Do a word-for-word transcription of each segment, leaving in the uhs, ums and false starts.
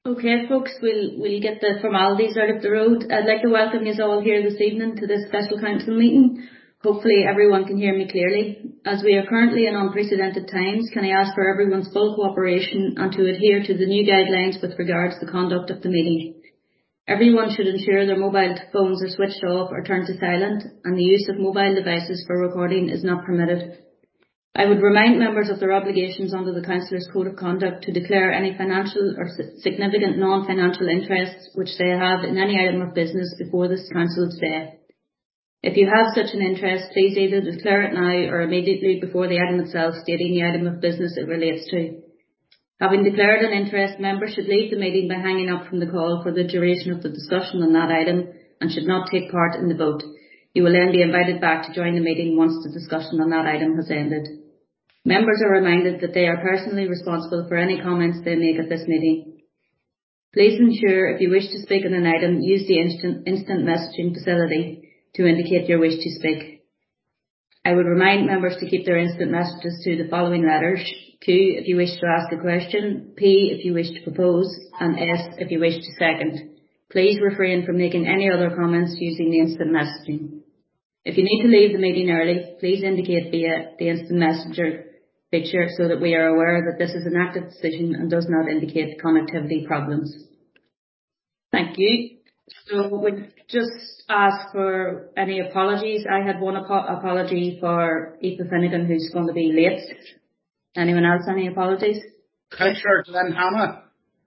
Okay, folks, we'll, we'll get the formalities out of the road. I'd like to welcome you all here this evening to this special council meeting. Hopefully everyone can hear me clearly. As we are currently in unprecedented times, can I ask for everyone's full cooperation and to adhere to the new guidelines with regards to the conduct of the meeting. Everyone should ensure their mobile phones are switched off or turned to silent, and the use of mobile devices for recording is not permitted. I would remind members of their obligations under the Councillors' Code of Conduct to declare any financial or significant non-financial interests which they have in any item of business before this Council's day. If you have such an interest, please either declare it now or immediately before the item itself, stating the item of business it relates to. Having declared an interest, members should leave the meeting by hanging up from the call for the duration of the discussion on that item and should not take part in the vote. You will then be invited back to join the meeting once the discussion on that item has ended. Members are reminded that they are personally responsible for any comments they make at this meeting. Please ensure if you wish to speak on an item, use the instant, instant messaging facility to indicate your wish to speak. I would remind members to keep their instant messages to the following letters: Q if you wish to ask a question, P if you wish to propose, and S if you wish to second. Please refrain from making any other comments using the instant messaging. If you need to leave the meeting early, please indicate via the instant messenger feature so that we are aware that this is an active decision and does not indicate connectivity problems. Thank you. So we just ask for any apologies. I had one apo- apology for Aoife Finnegan, who's going to be late. Anyone else any apologies? Councillor Glenn Hanna.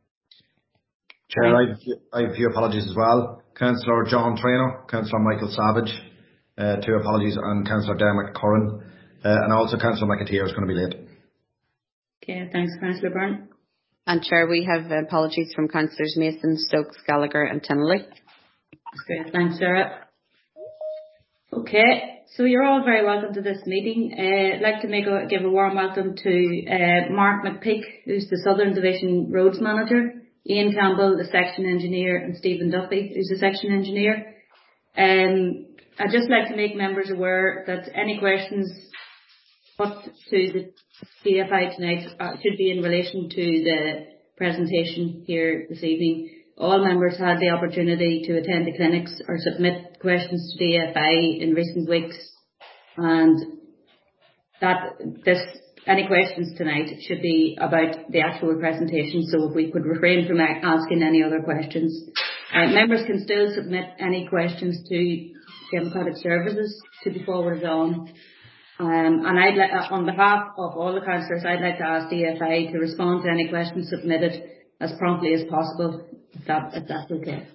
Chair, I have a few apologies as well. Councillor John Traino, Councillor Michael Savage, uh, two apologies, and Councillor Dermot Curran. Uh, and also Councillor McAteer is going to be late. Okay, thanks, Councillor Byrne. And Chair, we have apologies from Councillors Mason, Stokes, Gallagher and Tinnelly. Great, thanks, Sarah. Okay, so you're all very welcome to this meeting. Uh, I'd like to make a, give a warm welcome to uh, Mark McPeak, who's the Southern Division Roads Manager, Ian Campbell, the Section Engineer, and Stephen Duffy, who's the Section Engineer. Um, I'd just like to make members aware that any questions put to the D F I tonight uh, should be in relation to the presentation here this evening. All members had the opportunity to attend the clinics or submit questions to D F I in recent weeks, and that this any questions tonight should be about the actual presentation. So if we could refrain from asking any other questions, uh, members can still submit any questions to Democratic Services to be forwarded on. Um, and I'd like, uh, on behalf of all the councillors, I'd like to ask D F I to respond to any questions submitted as promptly as possible, if, that, if that's okay.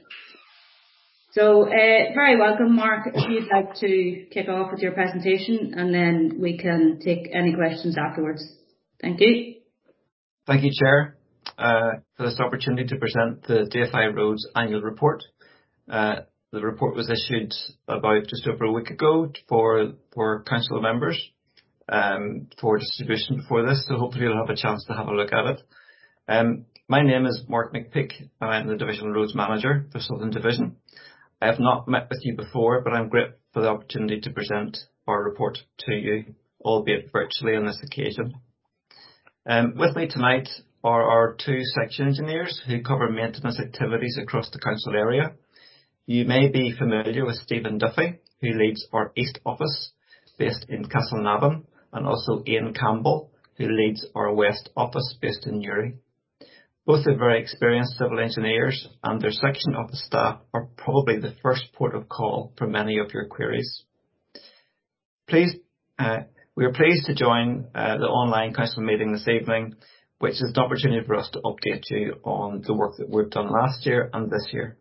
So, uh, very welcome, Mark, if you'd like to kick off with your presentation, and then we can take any questions afterwards. Thank you. Thank you, Chair, uh, for this opportunity to present the D F I Roads annual report. Uh, The report was issued about just over a week ago for for council members um, for distribution before this, so hopefully you'll have a chance to have a look at it. Um, my name is Mark McPeak, and I'm the Divisional Roads Manager for Southern Division. I have not met with you before, but I'm grateful for the opportunity to present our report to you, albeit virtually on this occasion. Um, with me tonight are our two section engineers who cover maintenance activities across the council area. You may be familiar with Stephen Duffy, who leads our East Office based in Castleknock, and also Ian Campbell, who leads our West Office based in Newry. Both are very experienced civil engineers, and their section of the staff are probably the first port of call for many of your queries. Please, uh, we are pleased to join uh, the online council meeting this evening, which is an opportunity for us to update you on the work that we've done last year and this year.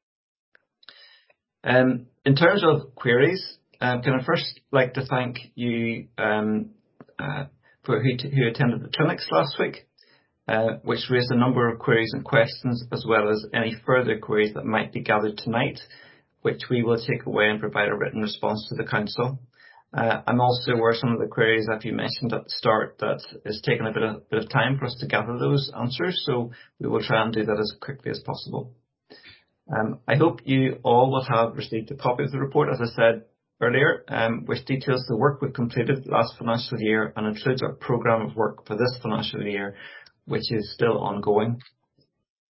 Um, in terms of queries, um, can I first like to thank you um, uh, for who, t- who attended the clinics last week, uh, which raised a number of queries and questions, as well as any further queries that might be gathered tonight, which we will take away and provide a written response to the council. Uh, I'm also aware some of the queries that you mentioned at the start that it's taken a bit of, bit of time for us to gather those answers, so we will try and do that as quickly as possible. Um, I hope you all will have received a copy of the report, as I said earlier, um, which details the work we've completed last financial year and includes our programme of work for this financial year, which is still ongoing.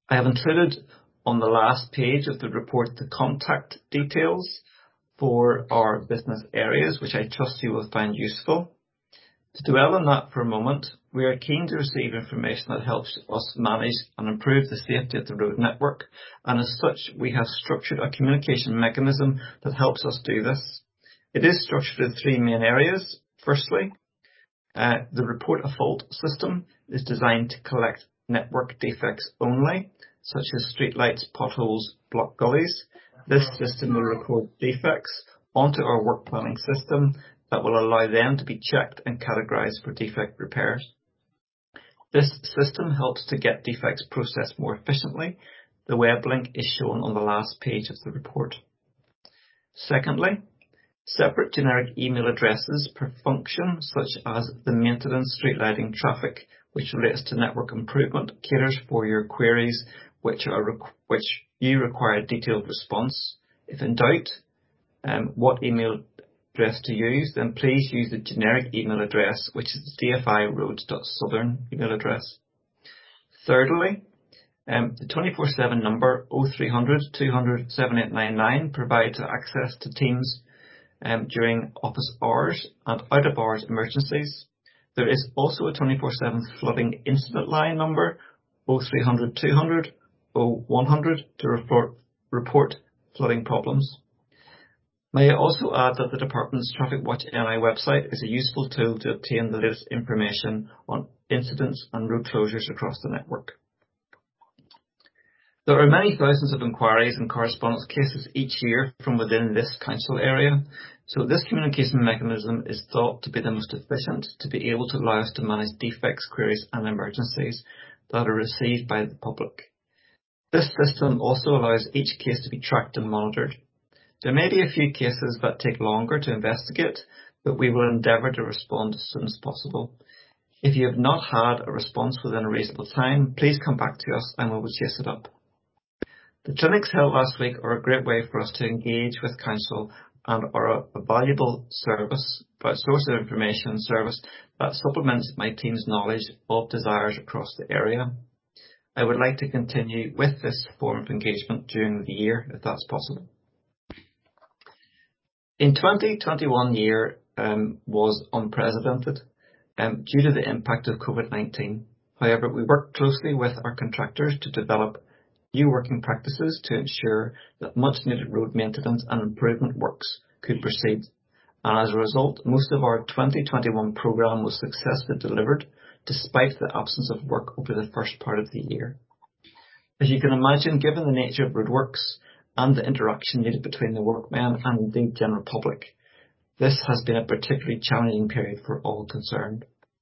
I have included on the last page of the report the contact details for our business areas, which I trust you will find useful. To dwell on that for a moment, we are keen to receive information that helps us manage and improve the safety of the road network, and as such we have structured a communication mechanism that helps us do this. It is structured in three main areas. Firstly, uh, the report a fault system is designed to collect network defects only, such as streetlights, potholes, block gullies. This system will record defects onto our work planning system that will allow them to be checked and categorized for defect repairs. This system helps to get defects processed more efficiently. The web link is shown on the last page of the report. Secondly, separate generic email addresses per function, such as the maintenance, street lighting, traffic, which relates to network improvement, caters for your queries which are which you require a detailed response. If in doubt um, what email address to use, then please use the generic email address, which is the d f i roads dot southern email address. Thirdly, um, the twenty-four seven number oh three hundred, two hundred, seven eight nine nine provides access to Teams um, during office hours and out of hours emergencies. There is also a twenty-four seven flooding incident line number oh three hundred, two hundred, oh one hundred to report, report flooding problems. May I also add that the Department's Traffic Watch N I website is a useful tool to obtain the latest information on incidents and road closures across the network. There are many thousands of inquiries and correspondence cases each year from within this council area, so this communication mechanism is thought to be the most efficient to be able to allow us to manage defects, queries and emergencies that are received by the public. This system also allows each case to be tracked and monitored. There may be a few cases that take longer to investigate, but we will endeavour to respond as soon as possible. If you have not had a response within a reasonable time, please come back to us and we will chase it up. The clinics held last week are a great way for us to engage with Council and are a, a valuable service, a source of information and service that supplements my team's knowledge of desires across the area. I would like to continue with this form of engagement during the year, if that's possible. In twenty twenty-one year um, was unprecedented um, due to the impact of COVID nineteen. However, we worked closely with our contractors to develop new working practices to ensure that much needed road maintenance and improvement works could proceed. And as a result, most of our twenty twenty-one programme was successfully delivered despite the absence of work over the first part of the year. As you can imagine, given the nature of roadworks and the interaction needed between the workmen and indeed general public, this has been a particularly challenging period for all concerned.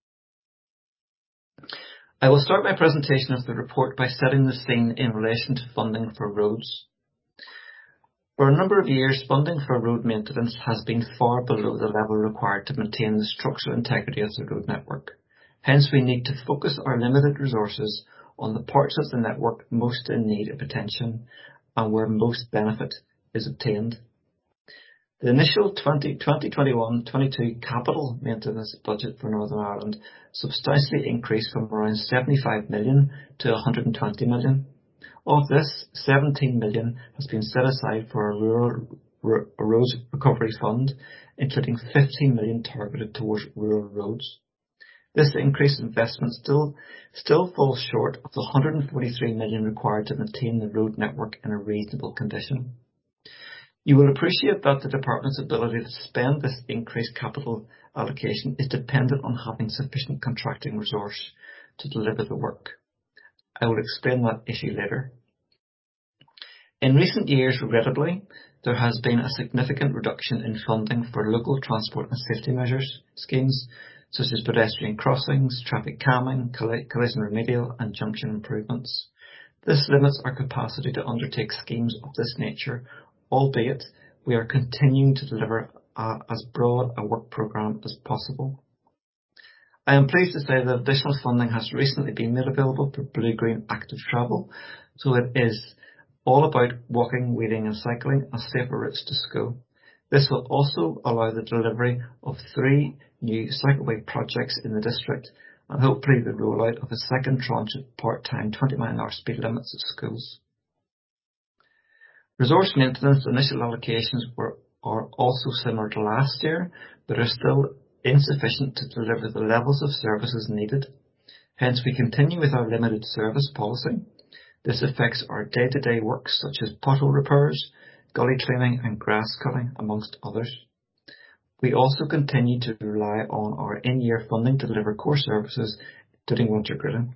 I will start my presentation of the report by setting the scene in relation to funding for roads. For a number of years, funding for road maintenance has been far below the level required to maintain the structural integrity of the road network. Hence, we need to focus our limited resources on the parts of the network most in need of attention and where most benefit is obtained. The initial twenty twenty-one twenty-two capital maintenance budget for Northern Ireland substantially increased from around seventy-five million to one hundred twenty million. Of this, seventeen million has been set aside for a rural roads recovery fund, including fifteen million targeted towards rural roads. This increased investment still, still falls short of the one hundred forty-three million required to maintain the road network in a reasonable condition. You will appreciate that the Department's ability to spend this increased capital allocation is dependent on having sufficient contracting resource to deliver the work. I will explain that issue later. In recent years, regrettably, there has been a significant reduction in funding for local transport and safety measures schemes, such as pedestrian crossings, traffic calming, collision remedial and junction improvements. This limits our capacity to undertake schemes of this nature, albeit we are continuing to deliver uh, as broad a work programme as possible. I am pleased to say that additional funding has recently been made available for Blue-Green Active Travel, so it is all about walking, wheeling and cycling as safer routes to school. This will also allow the delivery of three new cycleway projects in the district and hopefully the rollout of a second tranche of part-time twenty mile an hour speed limits at schools. Resource maintenance initial allocations were, are also similar to last year, but are still insufficient to deliver the levels of services needed. Hence, we continue with our limited service policy. This affects our day-to-day work such as pothole repairs, gully cleaning and grass cutting, amongst others. We also continue to rely on our in-year funding to deliver core services, including winter grading.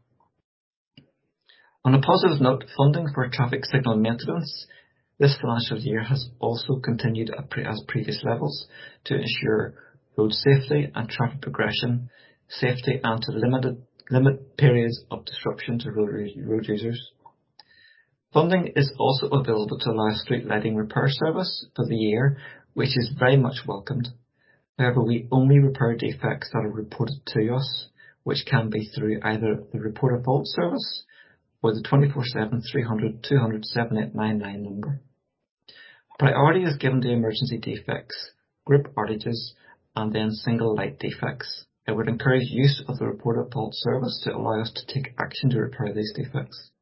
On a positive note, funding for traffic signal maintenance this financial year has also continued at pre- as previous levels to ensure road safety and traffic progression, safety and to limited, limit periods of disruption to road, road users. Funding is also available to allow street lighting repair service for the year, which is very much welcomed. However, we only repair defects that are reported to us, which can be through either the report a fault service or the twenty-four seven three hundred two hundred seven eight nine nine number. Priority is given to emergency defects, group outages, and then single light defects. I would encourage use of the report a fault service to allow us to take action to repair these defects.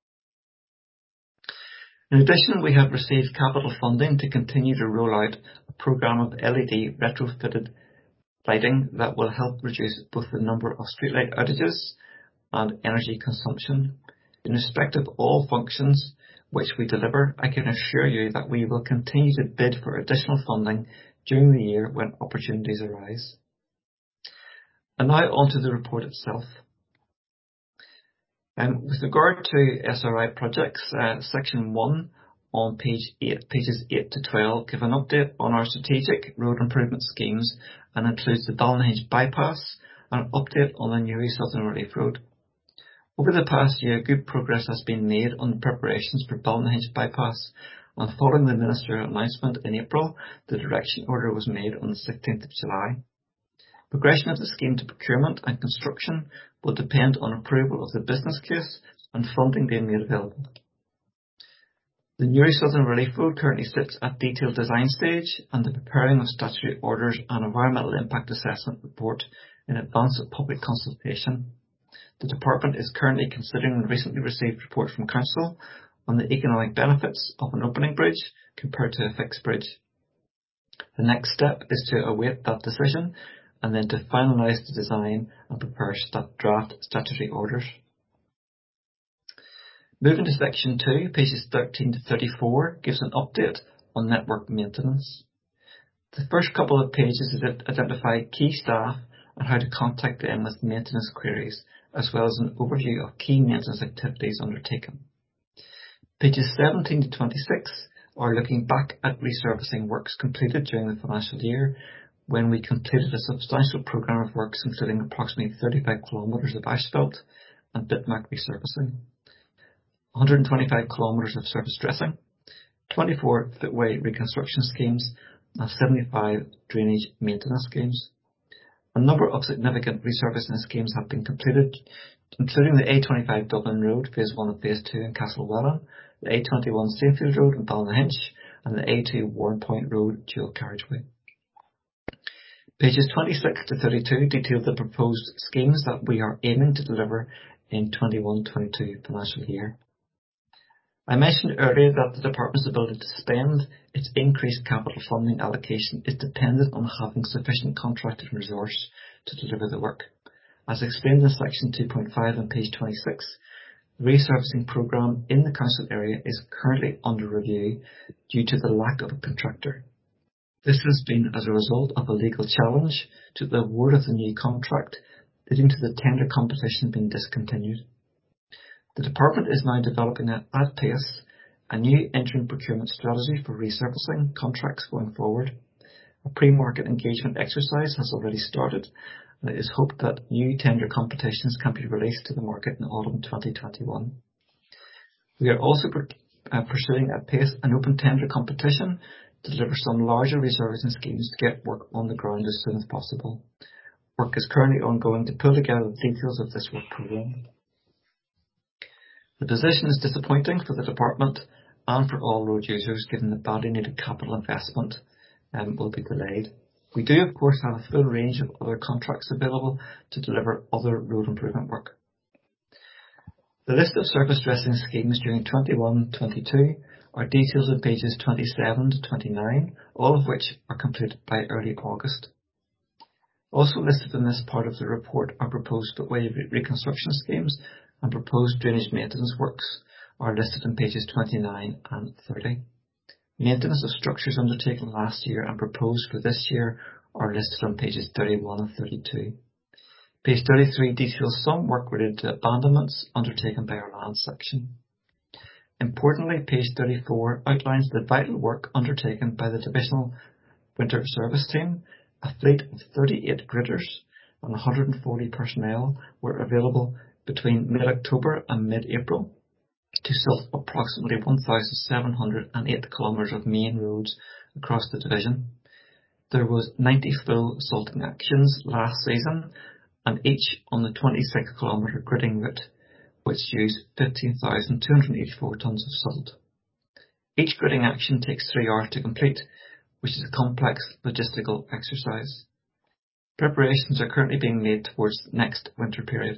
In addition, we have received capital funding to continue to roll out a programme of L E D retrofitted lighting that will help reduce both the number of streetlight outages and energy consumption. In respect of all functions which we deliver, I can assure you that we will continue to bid for additional funding during the year when opportunities arise. And now on to the report itself. Um, with regard to S R I projects, uh, section one on page eight, pages eight to twelve give an update on our strategic road improvement schemes and includes the Ballinhinch bypass and an update on the Newry Southern Relief Road. Over the past year, good progress has been made on the preparations for Ballinhinch bypass, and following the ministerial announcement in April, the direction order was made on the sixteenth of July. Progression of the scheme to procurement and construction will depend on approval of the business case and funding being made available. The Newry Southern Relief Road currently sits at detailed design stage and the preparing of statutory orders and environmental impact assessment report in advance of public consultation. The department is currently considering the recently received report from Council on the economic benefits of an opening bridge compared to a fixed bridge. The next step is to await that decision and then to finalise the design and prepare stat- draft statutory orders. Moving to section two, pages thirteen to thirty-four gives an update on network maintenance. The first couple of pages identify key staff and how to contact them with maintenance queries, as well as an overview of key maintenance activities undertaken. Pages seventeen to twenty-six are looking back at resurfacing works completed during the financial year, when we completed a substantial programme of works including approximately thirty-five kilometres of asphalt and bitmap resurfacing, one hundred twenty-five kilometres of surface dressing, twenty-four footway reconstruction schemes, and seventy-five drainage maintenance schemes. A number of significant resurfacing schemes have been completed, including the A twenty-five Dublin Road, Phase one and Phase two in Castlewellan, the A twenty-one Saintfield Road in Ballinhinch, and the A two Warrenpoint Road dual carriageway. Pages twenty-six to thirty-two detail the proposed schemes that we are aiming to deliver in twenty-one twenty-two financial year. I mentioned earlier that the department's ability to spend its increased capital funding allocation is dependent on having sufficient contracted resource to deliver the work. As explained in section two point five on page twenty-six, the resurfacing programme in the council area is currently under review due to the lack of a contractor. This has been as a result of a legal challenge to the award of the new contract, leading to the tender competition being discontinued. The department is now developing at pace a new interim procurement strategy for resurfacing contracts going forward. A pre-market engagement exercise has already started, and it is hoped that new tender competitions can be released to the market in autumn twenty twenty-one. We are also uh, pursuing at pace an open tender competition to deliver some larger resurfacing schemes to get work on the ground as soon as possible. Work is currently ongoing to pull together the details of this work programme. The position is disappointing for the department and for all road users, given that badly needed capital investment um, will be delayed. We do, of course, have a full range of other contracts available to deliver other road improvement work. The list of surface dressing schemes during twenty-one twenty-two are detailed on pages twenty-seven to twenty-nine, all of which are completed by early August. Also listed in this part of the report are proposed footway reconstruction schemes and proposed drainage maintenance works are listed in pages twenty-nine and thirty. Maintenance of structures undertaken last year and proposed for this year are listed on pages thirty-one and thirty-two. Page thirty-three details some work related to abandonments undertaken by our land section. Importantly, page thirty-four outlines the vital work undertaken by the Divisional Winter Service Team. A fleet of thirty-eight gritters and one hundred forty personnel were available between mid-October and mid-April to silt approximately one thousand seven hundred eight kilometres of main roads across the division. There was ninety full salting actions last season, and each on the twenty-six kilometre gritting route, which used fifteen thousand two hundred eighty-four tonnes of salt. Each gritting action takes three hours to complete, which is a complex logistical exercise. Preparations are currently being made towards the next winter period.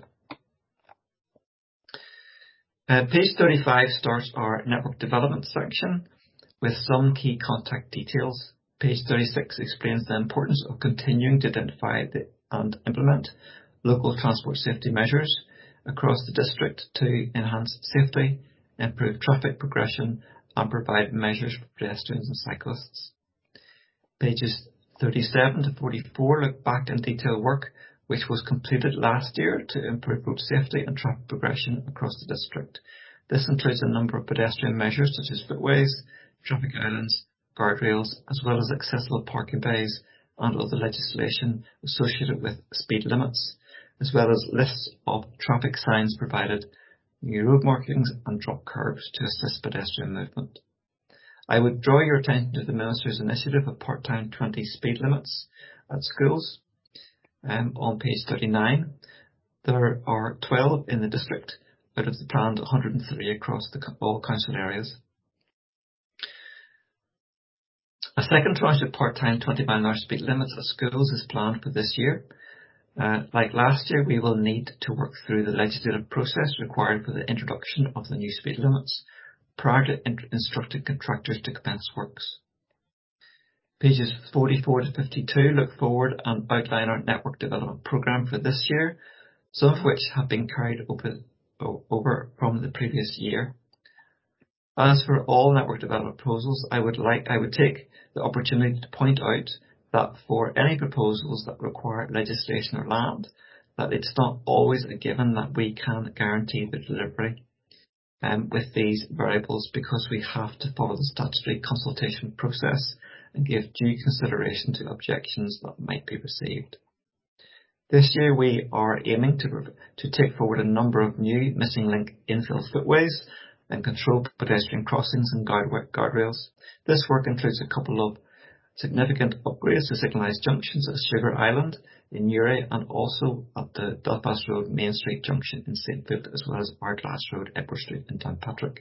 Uh, page thirty-five starts our network development section with some key contact details. Page thirty-six explains the importance of continuing to identify the, and implement local transport safety measures across the district to enhance safety, improve traffic progression and provide measures for pedestrians and cyclists. Pages thirty-seven to forty-four look back in detail work which was completed last year to improve road safety and traffic progression across the district. This includes a number of pedestrian measures such as footways, traffic islands, guardrails, as well as accessible parking bays and other legislation associated with speed limits, as well as lists of traffic signs provided, new road markings and drop curbs to assist pedestrian movement. I would draw your attention to the Minister's initiative of part-time twenty speed limits at schools. Um, on page thirty-nine, there are twelve in the district out of the planned one hundred three across the, all council areas. A second tranche of part-time twenty mile an hour speed limits at schools is planned for this year. Uh, like last year, we will need to work through the legislative process required for the introduction of the new speed limits prior to in- instructing contractors to commence works. Pages forty-four to fifty-two look forward and outline our network development programme for this year, some of which have been carried over, over from the previous year. As for all network development proposals, I would like I would take the opportunity to point out that for any proposals that require legislation or land, that it's not always a given that we can guarantee the delivery um, with these variables, because we have to follow the statutory consultation process and give due consideration to objections that might be received. This year we are aiming to, to take forward a number of new missing link infill footways and controlled pedestrian crossings and guard, guardrails. This work includes a couple of significant upgrades to signalised junctions at Sugar Island in Newry and also at the Belfast Road Main Street junction in Saint Foot, as well as Ardglass Road, Edward Street in Downpatrick.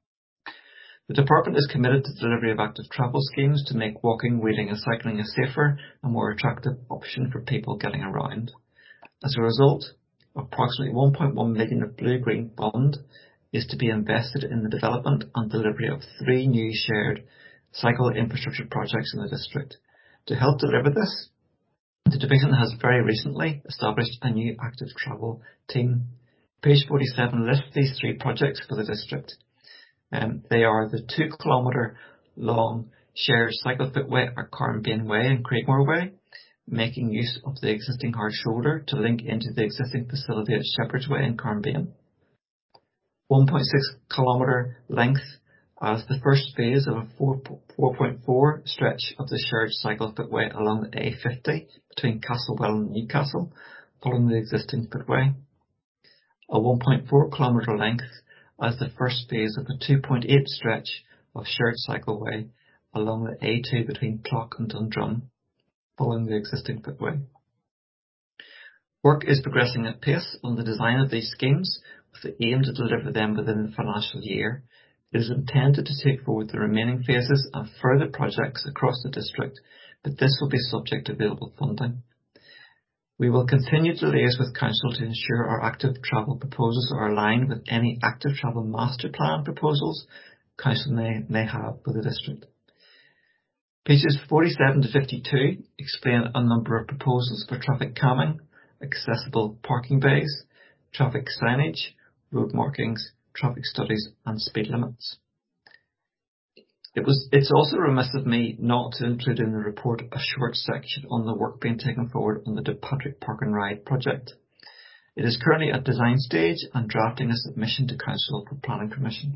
The Department is committed to the delivery of active travel schemes to make walking, wheeling and cycling a safer and more attractive option for people getting around. As a result, approximately one point one million of Blue-Green Fund is to be invested in the development and delivery of three new shared cycle infrastructure projects in the district. To help deliver this, the Division has very recently established a new active travel team. Page forty-seven lists these three projects for the district. Um, they are the two kilometre long shared cycle footway at Carnbane Way and Craigmore Way, making use of the existing hard shoulder to link into the existing facility at Shepherd's Way and Carnbane. one point six kilometre length as the first phase of a four point four stretch of the shared cycle footway along the A fifty between Castlewell and Newcastle, following the existing footway. A one point four kilometre length as the first phase of a two point eight stretch of shared cycleway along the A two between Clock and Dundrum, following the existing footway. Work is progressing at pace on the design of these schemes with the aim to deliver them within the financial year. It is intended to take forward the remaining phases and further projects across the district but this will be subject to available funding. We will continue to liaise with Council to ensure our active travel proposals are aligned with any active travel master plan proposals Council may, may have for the district. Pages forty-seven to fifty-two explain a number of proposals for traffic calming, accessible parking bays, traffic signage, road markings, traffic studies and speed limits. It was, it's also remiss of me not to include in the report a short section on the work being taken forward on the De Patrick Park and Ride project. It is currently at design stage and drafting a submission to Council for planning permission.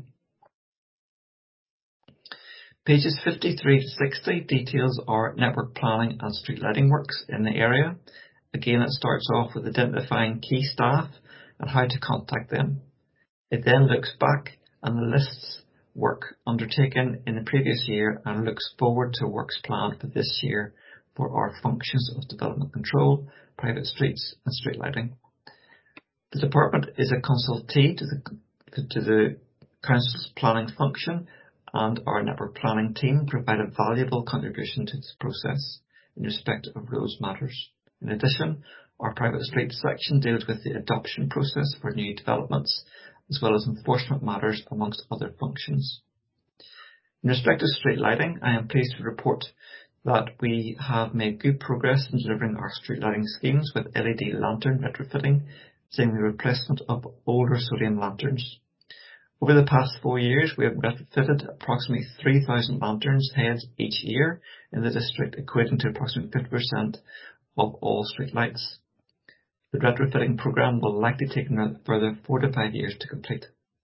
Pages fifty-three to sixty details our network planning and street lighting works in the area. Again, it starts off with identifying key staff and how to contact them. It then looks back and lists work undertaken in the previous year and looks forward to works planned for this year for our functions of development control, private streets and street lighting. The department is a consultee to the, to the Council's planning function, and our network planning team provide a valuable contribution to this process in respect of roads matters. In addition, our private streets section deals with the adoption process for new developments, as well as enforcement matters amongst other functions. In respect of street lighting, I am pleased to report that we have made good progress in delivering our street lighting schemes with L E D lantern retrofitting, seeing the replacement of older sodium lanterns. Over the past four years, we have retrofitted approximately three thousand lanterns heads each year in the district, equating to approximately fifty percent of all street lights. The retrofitting programme will likely take a further four to five years to complete.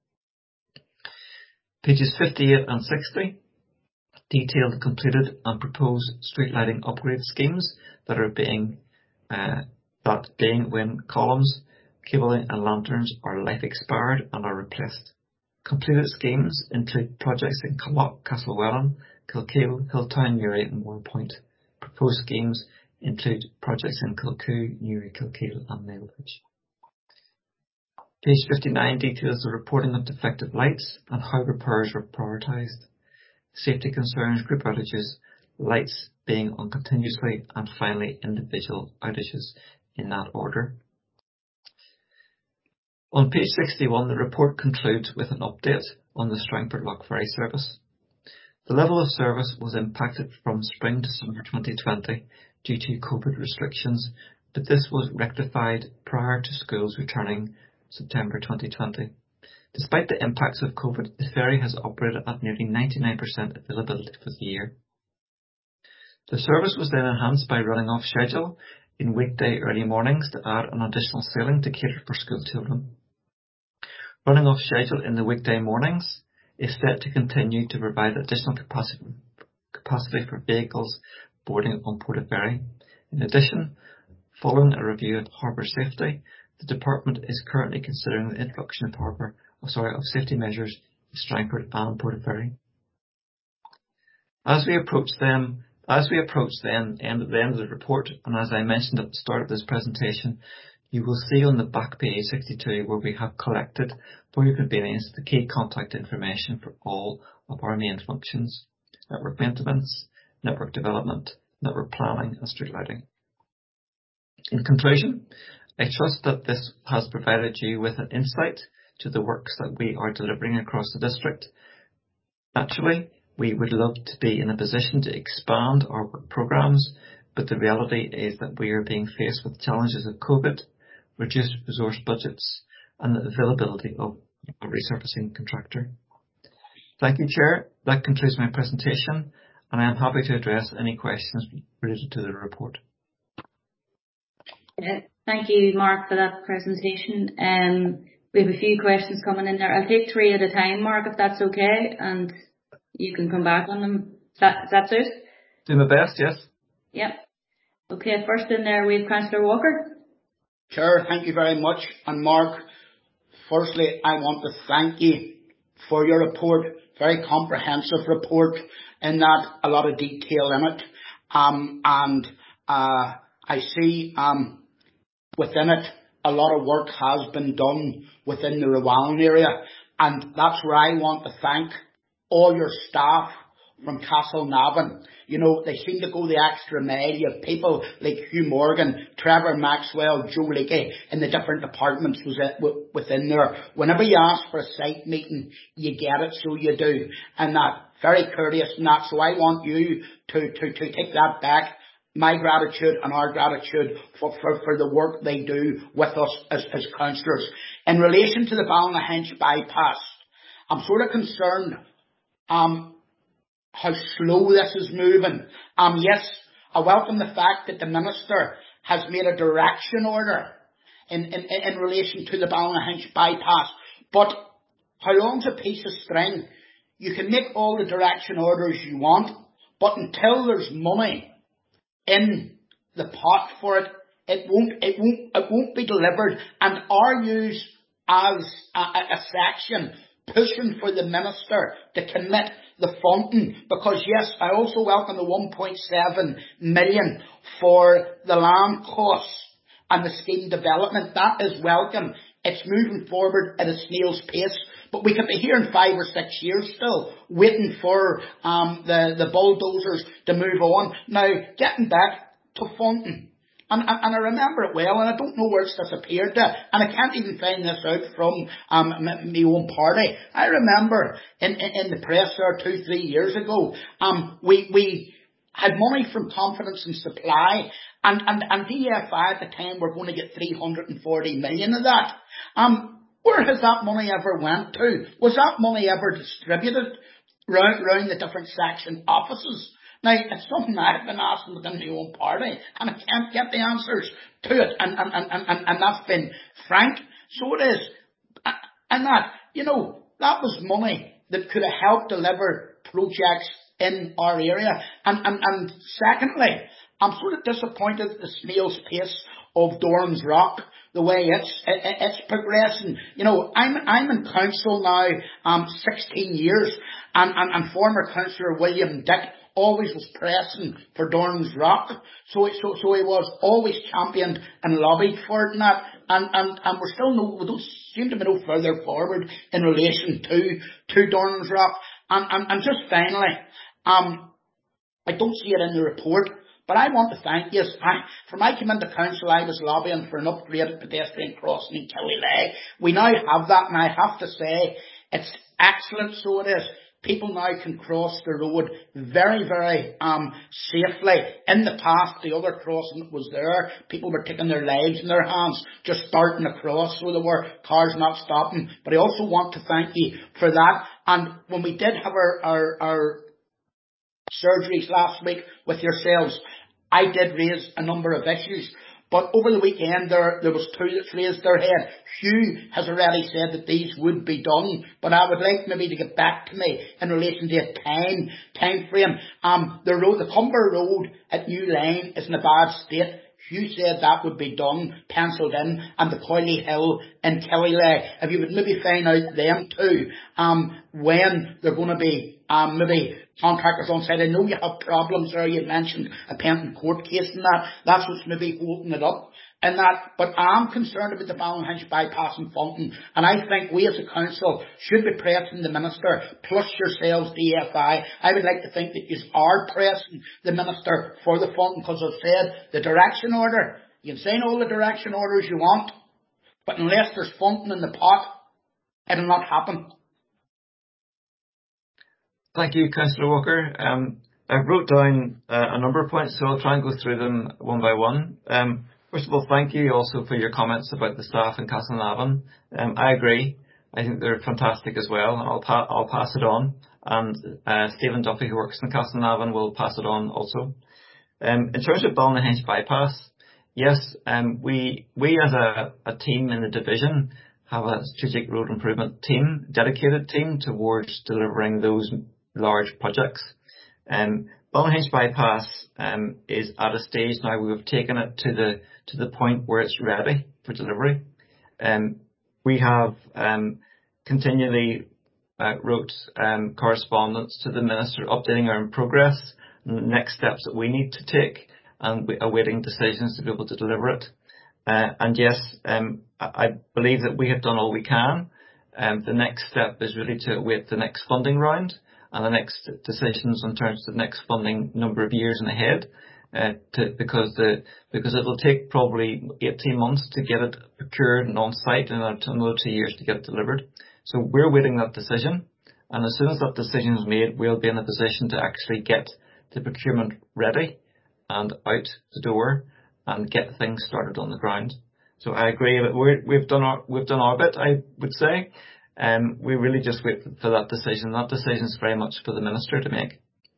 Pages fifty-eight and sixty detail the completed and proposed street lighting upgrade schemes that are being uh, that being when columns, cabling and lanterns are life expired and are replaced. Completed schemes include projects in Killock, Castlewellan, Kilkeel, Hilltown, Newry and Moorpoint. Proposed schemes include projects in Kilcoo, Newry, Kilkeel and Nailbridge. Page fifty-nine details the reporting of defective lights and how repairs are prioritised. Safety concerns, group outages, lights being on continuously, and finally individual outages in that order. On page sixty-one, the report concludes with an update on the Strangford Lough ferry service. The level of service was impacted from spring to summer twenty twenty due to COVID restrictions, but this was rectified prior to schools returning September twenty twenty. Despite the impacts of COVID, the ferry has operated at nearly ninety-nine percent availability for the year. The service was then enhanced by running off schedule in weekday early mornings to add an additional sailing to cater for school children. Running off schedule in the weekday mornings is set to continue to provide additional capacity, capacity for vehicles boarding on Portaferry. In addition, following a review of harbour safety, the department is currently considering the introduction of harbour, oh, sorry, of safety measures in Strangford and Portaferry. As we approach them, as we approach then end at the end of the report, and as I mentioned at the start of this presentation, you will see on the back page sixty-two where we have collected, for your convenience, the key contact information for all of our main functions: network maintenance, network development, network planning and street lighting. In conclusion, I trust that this has provided you with an insight to the works that we are delivering across the district. Naturally, we would love to be in a position to expand our work programmes, but the reality is that we are being faced with challenges of COVID, reduced resource budgets and the availability of a resurfacing contractor. Thank you, Chair. That concludes my presentation, and I am happy to address any questions related to the report. Yeah, thank you, Mark, for that presentation. Um, we have a few questions coming in there. I'll take three at a time, Mark, if that's okay, and you can come back on them. Is that, is that it? Do my best, yes. Yep. Okay, first in there we have Councillor Walker. Chair, thank you very much. And Mark, firstly, I want to thank you for your report. Very comprehensive report in that, a lot of detail in it. Um, and uh, I see um, within it a lot of work has been done within the Rowallan area. And that's where I want to thank all your staff from Castleknock. You know, they seem to go the extra mile. You have people like Hugh Morgan, Trevor Maxwell, Joe Leakey in the different departments within there. Whenever you ask for a site meeting, you get it, so you do. And that, very courteous and that. So I want you to, to, to take that back. My gratitude and our gratitude for, for, for the work they do with us as, as councillors. In relation to the Ballynahinch bypass, I'm sort of concerned um, how slow this is moving. Um, yes, I welcome the fact that the Minister has made a direction order in, in, in relation to the Ballynahinch bypass. But how long's a piece of string? You can make all the direction orders you want, but until there's money in the pot for it, it won't, it won't, it won't be delivered. And are you as a, a section pushing for the Minister to commit the funding? Because yes, I also welcome the one point seven million for the land costs and the scheme development. That is welcome. It's moving forward at a snail's pace. But we could be here in five or six years still, waiting for um, the, the bulldozers to move on. Now, getting back to funding. And, and, and I remember it well, and I don't know where it's disappeared to, and I can't even find this out from um, my, my own party. I remember in, in, in the press there two, three years ago, um, we, we had money from Confidence and Supply, and, and, and D F I at the time were going to get three hundred forty million of that. Um, Where has that money ever went to? Was that money ever distributed round, round the different section offices? Now, it's something I've been asking within my own party, and I can't get the answers to it, and, and, and, and, and that's been frank. So it is. And that, you know, that was money that could have helped deliver projects in our area. And, and, and secondly, I'm sort of disappointed at the snail's pace of Doran's Rock, the way it's it, it's progressing. You know, I'm I'm in council now um sixteen years, and, and, and former councillor William Dick always was pressing for Doran's Rock, so so so he was always championed and lobbied for it and that, and and, and we're still no we don't seem to be no further forward in relation to to Doran's Rock, and and, and just finally, um, I don't see it in the report. But I want to thank you. I, from I came into council, I was lobbying for an upgraded pedestrian crossing in Killyleagh. We now have that, and I have to say, it's excellent, so it is. People now can cross the road very, very um safely. In the past, the other crossing that was there, people were taking their lives in their hands, just starting across, so there were cars not stopping. But I also want to thank you for that. And when we did have our, our, our surgeries last week with yourselves, I did raise a number of issues, but over the weekend there there was two that's raised their head. Hugh has already said that these would be done, but I would like maybe to get back to me in relation to a time time frame. Um, the road, the Humber Road at New Line is in a bad state. Hugh said that would be done, penciled in, and the Coily Hill in Killyleagh. If you would maybe find out them too, um, when they're going to be um, maybe contractors on site. I know you have problems there. You mentioned a pending court case and that. That's what's maybe holding it up. And that, but I'm concerned about the Ballynahinch bypass and funding, and I think we as a council should be pressing the Minister, plus yourselves, D F I. I would like to think that you are pressing the Minister for the funding, because I've said the direction order, you can sign all the direction orders you want, but unless there's funding in the pot, it'll not happen. Thank you, Councillor Walker. Um, I wrote down uh, a number of points, so I'll try and go through them one by one. Um, First of all, thank you also for your comments about the staff in Castlanavan. Um, I agree. I think they're fantastic as well, and I'll, pa- I'll pass it on. And uh, Stephen Duffy, who works in Castlanavan, will pass it on also. Um, in terms of Ballynahinch bypass, yes, um, we we as a, a team in the division have a strategic road improvement team, dedicated team towards delivering those large projects. Um, Ballynahinch bypass um, is at a stage now where we've taken it to the to the point where it's ready for delivery. Um, we have um, continually uh, wrote um, correspondence to the Minister updating our progress and the next steps that we need to take, and we are awaiting decisions to be able to deliver it. Uh, and yes, um, I believe that we have done all we can. Um, the next step is really to await the next funding round, and the next decisions in terms of the next funding number of years and ahead. Uh, to, because the because it will take probably eighteen months to get it procured and on site, and another two years to get it delivered. So we're waiting that decision, and as soon as that decision is made, we'll be in a position to actually get the procurement ready and out the door and get things started on the ground. So I agree that we're, we've done our we've done our bit, I would say. Um, we really just wait for that decision. That decision is very much for the Minister to make.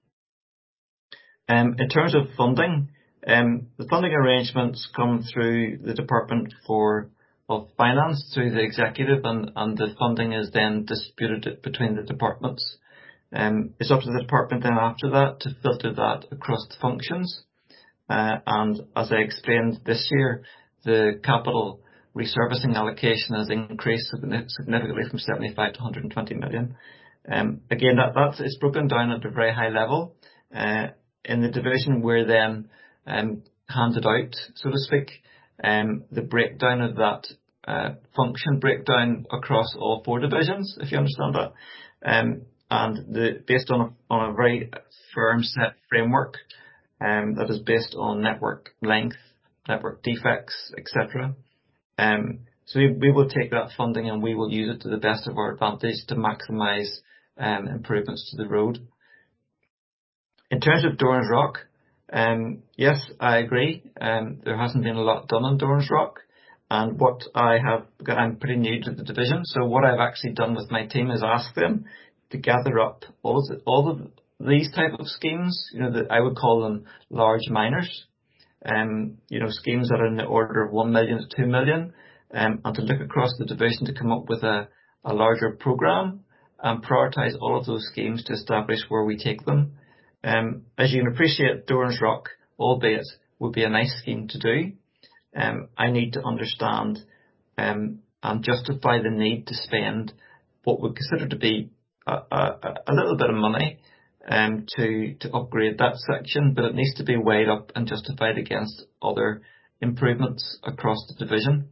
Um, in terms of funding, um, the funding arrangements come through the Department for of Finance, through the Executive, and, and the funding is then distributed between the departments. Um, it's up to the department then after that to filter that across the functions. Uh, and as I explained this year, the capital resurfacing allocation has increased significantly from seventy-five to one hundred twenty million. Um, again, that, that's, it's broken down at a very high level. Uh, In the division, we're then um, handed out, so to speak, um, the breakdown of that uh, function breakdown across all four divisions, if you understand that, um, and the, based on a, on a very firm set framework um, that is based on network length, network defects, et cetera. Um, so we, we will take that funding and we will use it to the best of our advantage to maximise um, improvements to the road. In terms of Doran's Rock, um, yes, I agree. Um, there hasn't been a lot done on Doran's Rock, and what I have, I'm pretty new to the division, so what I've actually done with my team is ask them to gather up all of, the, all of these type of schemes. You know, that I would call them large miners. Um, you know, schemes that are in the order of one million to two million, um, and to look across the division to come up with a, a larger programme and prioritise all of those schemes to establish where we take them. Um, as you can appreciate, Doran's Rock, albeit, would be a nice scheme to do. Um, I need to understand um, and justify the need to spend what we consider to be a, a, a little bit of money um, to, to upgrade that section, but it needs to be weighed up and justified against other improvements across the division.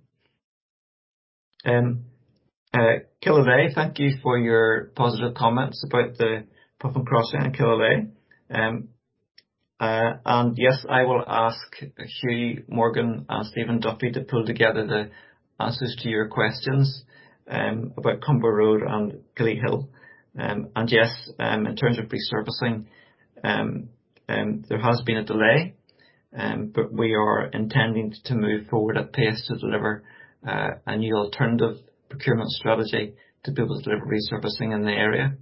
Um, uh, Killaloe, thank you for your positive comments about the Puffin Crossing in Killaloe. Um, uh, and yes, I will ask Hugh Morgan and Stephen Duffy to pull together the answers to your questions um, about Cumber Road and Gilly Hill. Um, and yes, um, in terms of resurfacing, um, um, there has been a delay, um, but we are intending to move forward at pace to deliver uh, a new alternative procurement strategy to be able to deliver resurfacing in the area.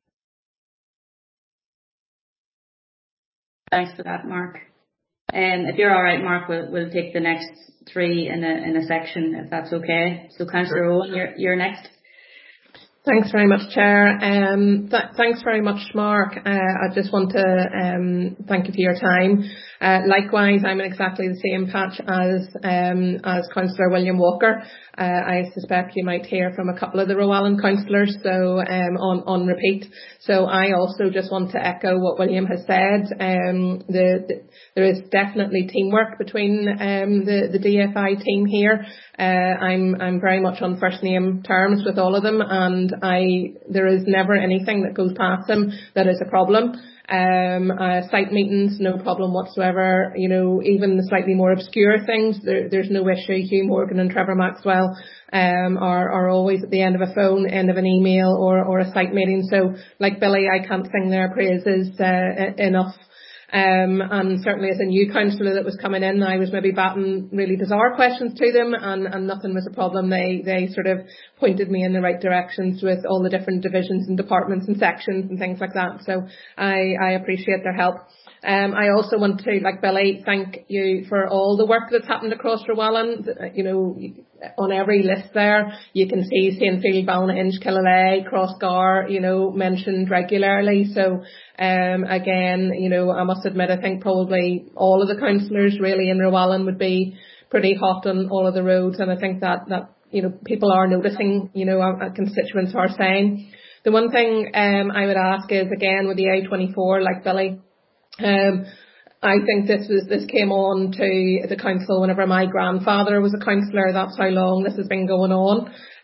Thanks for that, Mark. Um, if you're all right, Mark, we'll, we'll take the next three in a in a section, if that's okay. So, Councillor Owen, you're you're next. Thanks very much, Chair. Um, th- thanks very much, Mark. Uh, I just want to um, thank you for your time. Uh, likewise, I'm in exactly the same patch as um, as Councillor William Walker. Uh, I suspect you might hear from a couple of the Rowallan councillors, so um, on on repeat. So I also just want to echo what William has said. Um, the, the there is definitely teamwork between um, the the D F I team here. Uh, I'm I'm very much on first name terms with all of them, and I there is never anything that goes past them that is a problem. Um, uh, site meetings, no problem whatsoever. You know, even the slightly more obscure things, there, there's no issue. Hugh Morgan and Trevor Maxwell um, are, are always at the end of a phone, end of an email, or, or a site meeting. So, like Billy, I can't sing their praises uh, enough. Um, and certainly as a new councillor that was coming in, I was maybe batting really bizarre questions to them, and, and nothing was a problem. They they sort of pointed me in the right directions with all the different divisions and departments and sections and things like that. So I, I appreciate their help. Um, I also want to, like Billy, thank you for all the work that's happened across Rowallan. You know, on every list there, you can see Saintfield, Ballynahinch, Killaloe, Crossgar, you know, mentioned regularly. So, um, again, you know, I must admit, I think probably all of the councillors really in Rowallan would be pretty hot on all of the roads. And I think that, that, you know, people are noticing, you know, our, our constituents are saying. The one thing, um, I would ask is, again, with the A twenty-four, like Billy, Um, I think this was this came on to the council whenever my grandfather was a councillor. That's how long this has been going on.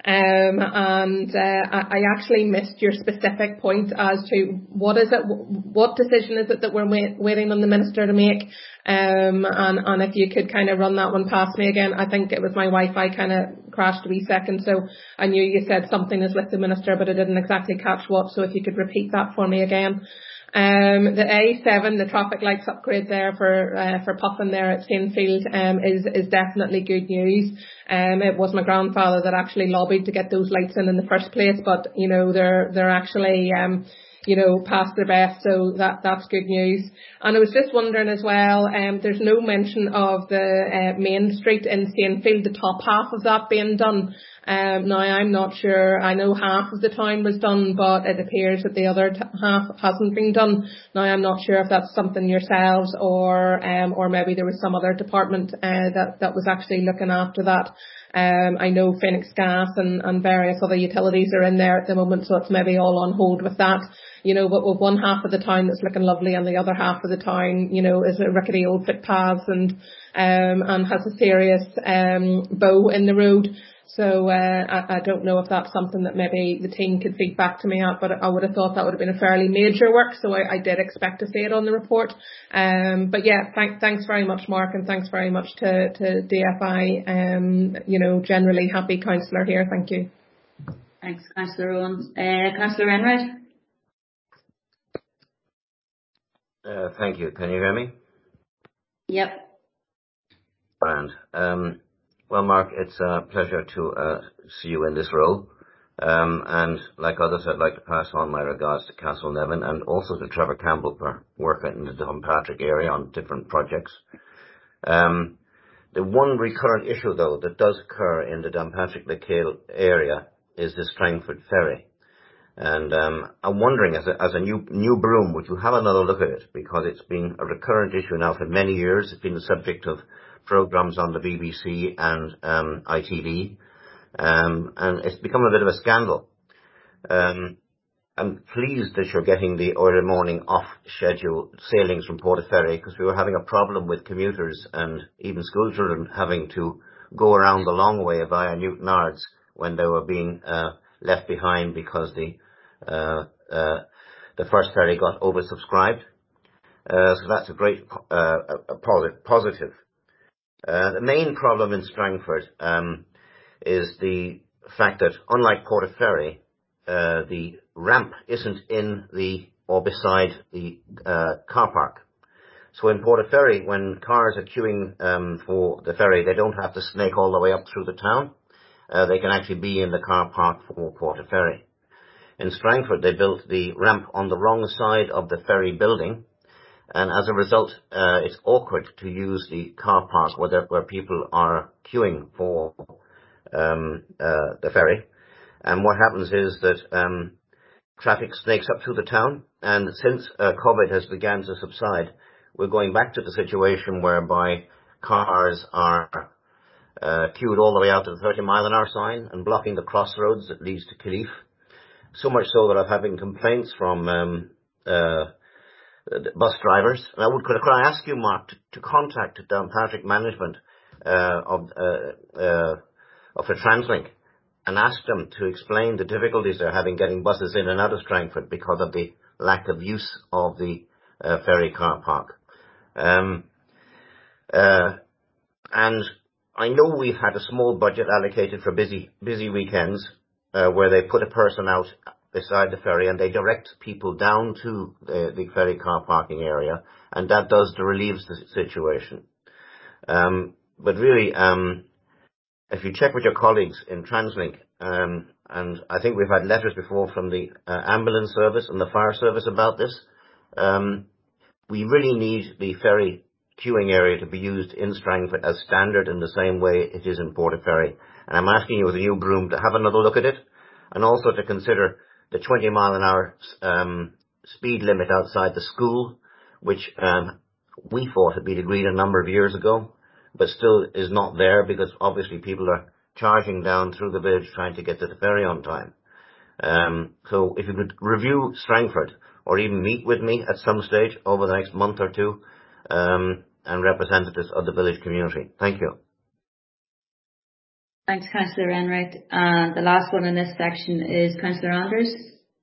Um, and uh, I, I actually missed your specific point as to what is it, what decision is it that we're wait, waiting on the Minister to make? Um, and, and if you could kind of run that one past me again. I think it was my Wi-Fi kind of crashed a wee second, so I knew you said something is with the Minister, but I didn't exactly catch what, so if you could repeat that for me again. Um, the A seven, the traffic lights upgrade there for uh, for Puffin there at Sainfield um, is is definitely good news. Um, it was my grandfather that actually lobbied to get those lights in in the first place, but you know they're they're actually um, you know past their best, so that that's good news. And I was just wondering as well, um, there's no mention of the uh, main street in Sainfield, the top half of that being done. Um, now I'm not sure. I know half of the town was done, but it appears that the other t- half hasn't been done. Now I'm not sure if that's something yourselves or um, or maybe there was some other department uh, that that was actually looking after that. Um, I know Phoenix Gas and, and various other utilities are in there at the moment, so it's maybe all on hold with that. You know, but with one half of the town that's looking lovely and the other half of the town, you know, is a rickety old footpaths and um and has a serious um bow in the road. So uh, I, I don't know if that's something that maybe the team could feed back to me at, but I would have thought that would have been a fairly major work, so I, I did expect to see it on the report. Um, but yeah, thank, thanks very much, Mark, and thanks very much to, to D F I. Um, you know, generally happy councillor here. Thank you. Thanks, Councillor Owen. Uh, Councillor Enright. Uh, thank you. Can you hear me? Yep. Grand. Um, well, Mark, it's a pleasure to uh, see you in this role. Um, and like others, I'd like to pass on my regards to Castleknock and also to Trevor Campbell for working in the Downpatrick area on different projects. Um, the one recurrent issue, though, that does occur in the Downpatrick-Lecale area is the Strangford Ferry. And um, I'm wondering, as a, as a new new broom, would you have another look at it? Because it's been a recurrent issue now for many years. It's been the subject of programmes on the B B C and um, I T V. Um, and it's become a bit of a scandal. Um, I'm pleased that you're getting the early morning off-schedule sailings from Portaferry, because we were having a problem with commuters and even school children having to go around the long way via Newtonards when they were being uh, left behind because the uh, uh, the first ferry got oversubscribed. Uh, so that's a great uh, a positive. Uh, the main problem in Strangford um, is the fact that, unlike Portaferry, uh, the ramp isn't in the or beside the uh, car park. So in Portaferry, when cars are queuing um, for the ferry, they don't have to snake all the way up through the town. Uh, they can actually be in the car park for Portaferry. In Strangford, they built the ramp on the wrong side of the ferry building, and as a result, uh, it's awkward to use the car park where, there, where people are queuing for um, uh, the ferry. And what happens is that um, traffic snakes up through the town, and since uh, COVID has begun to subside, we're going back to the situation whereby cars are uh, queued all the way out to the thirty mile an hour sign and blocking the crossroads that leads to Killeef. So much so that I'm having complaints from um, uh, bus drivers. And I would, could I ask you, Mark, to, to contact Downpatrick management uh, of uh, uh, of the Translink and ask them to explain the difficulties they're having getting buses in and out of Strangford because of the lack of use of the uh, ferry car park. Um, uh, and I know we've had a small budget allocated for busy busy weekends uh, where they put a person out beside the ferry and they direct people down to the, the ferry car parking area, and that does relieves the situation. Um, but really, um, if you check with your colleagues in Translink, um, and I think we've had letters before from the uh, ambulance service and the fire service about this, um, we really need the ferry queuing area to be used in Strangford as standard in the same way it is in Portaferry. And I'm asking you as a new broom to have another look at it, and also to consider the twenty mile an hour um, speed limit outside the school, which um, we thought had been agreed a number of years ago, but still is not there because obviously people are charging down through the village trying to get to the ferry on time. Um, so if you could review Strangford or even meet with me at some stage over the next month or two um, and representatives of the village community. Thank you. Thanks, Councillor Enright. And the last one in this section is Councillor Andrews.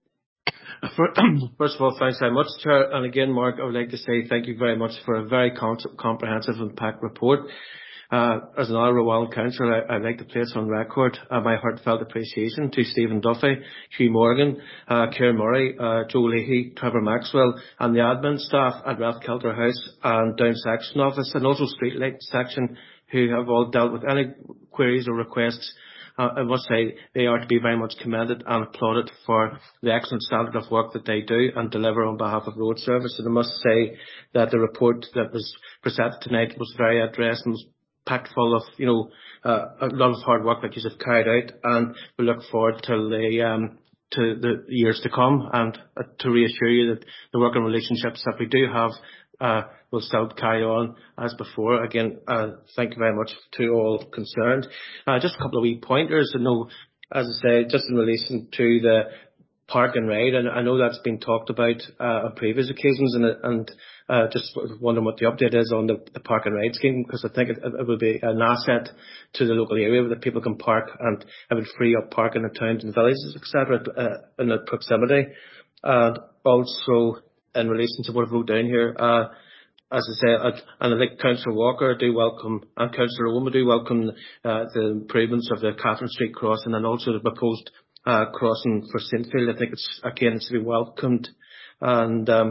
First of all, thanks very much, Chair. And again, Mark, I would like to say thank you very much for a very comprehensive and packed report. Uh, as an Isle Rowan councillor, I, I'd like to place on record uh, my heartfelt appreciation to Stephen Duffy, Hugh Morgan, uh, Kieran Murray, uh, Joe Leahy, Trevor Maxwell, and the admin staff at Rathkelter House and Down Section Office, and also Streetlight Section, who have all dealt with any queries or requests. Uh, I must say they are to be very much commended and applauded for the excellent standard of work that they do and deliver on behalf of road service. And I must say that the report that was presented tonight was very addressed and was packed full of, you know, uh, a lot of hard work that you have carried out, and we look forward to the um, to the years to come, and uh, to reassure you that the working relationships that we do have uh, will still carry on as before. Again, uh, thank you very much to all concerned. Uh, just a couple of wee pointers. I know, as I say, just in relation to the park and ride, and I know that's been talked about uh, on previous occasions, and, and uh, just wondering what the update is on the, the park and ride scheme, because I think it, it would be an asset to the local area that people can park, and it would free up parking in towns and villages, et cetera, uh, in the proximity. And also in relation to what I wrote down here, uh, as I say, I'd, and I think Councillor Walker do welcome, and Councillor Owen do welcome uh, the improvements of the Catherine Street crossing, and also the proposed uh, crossing for Saintfield. I think it's, again, it's to be welcomed. And um,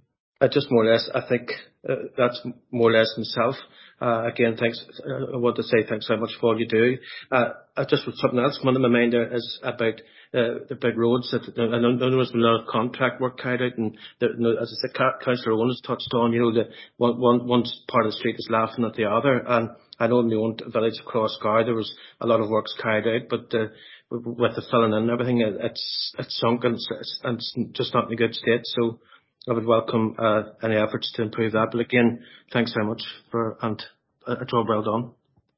I just more or less, I think uh, that's more or less myself. Uh, again, thanks. Uh, I want to say thanks very much for all you do. Uh, I just with something else coming to my mind there is about uh, the big roads. That I know there was a lot of contract work carried out, and the, you know, as I said, Councillor Owen has touched on, you know, the one, one, one part of the street is laughing at the other. And I know in the own village across Gar there was a lot of works carried out, but uh, with the filling in and everything, it, it's it's sunk and it's, and it's just not in a good state. So I would welcome uh, any efforts to improve that. But again, thanks very much for and a job well done.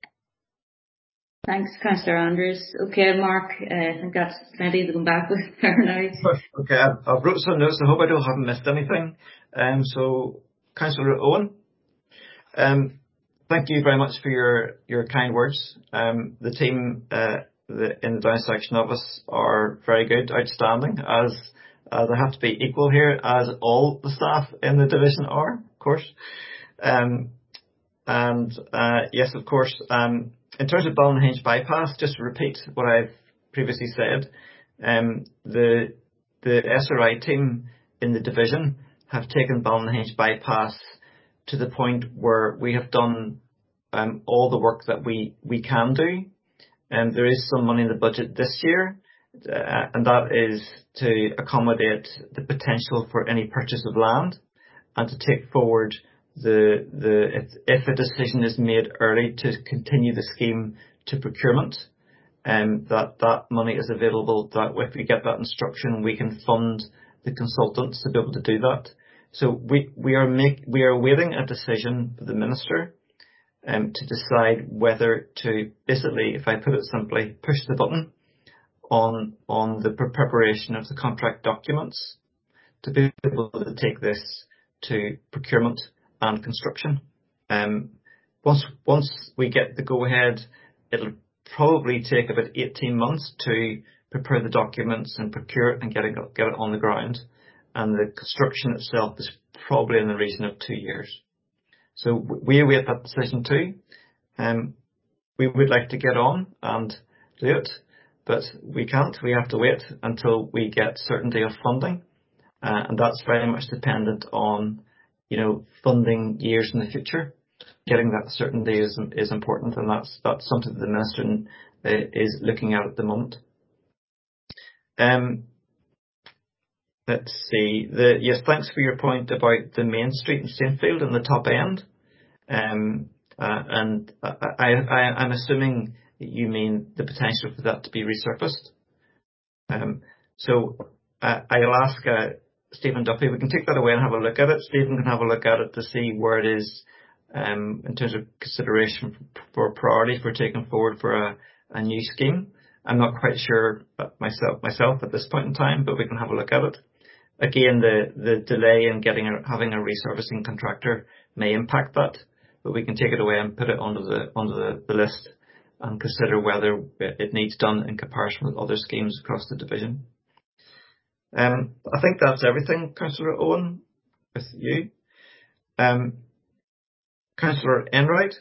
Thanks, Councillor Andrews. Okay, Mark, uh, I think that's plenty to come back with there now. Okay, I've, I've wrote some notes. I hope I don't haven't missed anything. Um, so, Councillor Owen, um, thank you very much for your, your kind words. Um, the team uh, the, in the Down Section Office are very good, outstanding, as Uh, they have to be equal here, as all the staff in the division are, of course. Um, and uh, yes, of course, um, in terms of Ballinhinch bypass, just to repeat what I've previously said, um, the the S R I team in the division have taken Ballinhinch bypass to the point where we have done um, all the work that we, we can do. And there is some money in the budget this year. Uh, and that is to accommodate the potential for any purchase of land, and to take forward the the if, if a decision is made early to continue the scheme to procurement, and um, that that money is available. That if we get that instruction, we can fund the consultants to be able to do that. So we we are make we are awaiting a decision for the minister, um, to decide whether to basically, if I put it simply, push the button on on the preparation of the contract documents to be able to take this to procurement and construction. Um, once once we get the go-ahead, it'll probably take about eighteen months to prepare the documents and procure it and get it, get it on the ground. And the construction itself is probably in the region of two years. So we await that decision too. Um, we would like to get on and do it, but we can't. We have to wait until we get certainty of funding, uh, and that's very much dependent on, you know, funding years in the future. Getting that certainty is is important, and that's that's something that the minister uh, is looking at at the moment. Um, let's see. The yes, thanks for your point about the main street in Saintfield and the top end. Um, uh, and I, I, I I'm assuming you mean the potential for that to be resurfaced. Um, so uh, I'll ask uh, Stephen Duffy, we can take that away and have a look at it. Stephen can have a look at it to see where it is um, in terms of consideration for priority for taking forward for a, a new scheme. I'm not quite sure myself myself at this point in time, but we can have a look at it. Again, the, the delay in getting a, having a resurfacing contractor may impact that, but we can take it away and put it onto the onto the, the list and consider whether it needs done in comparison with other schemes across the division. Um, I think that's everything, Councillor Owen, with you. Um, Councillor Enright,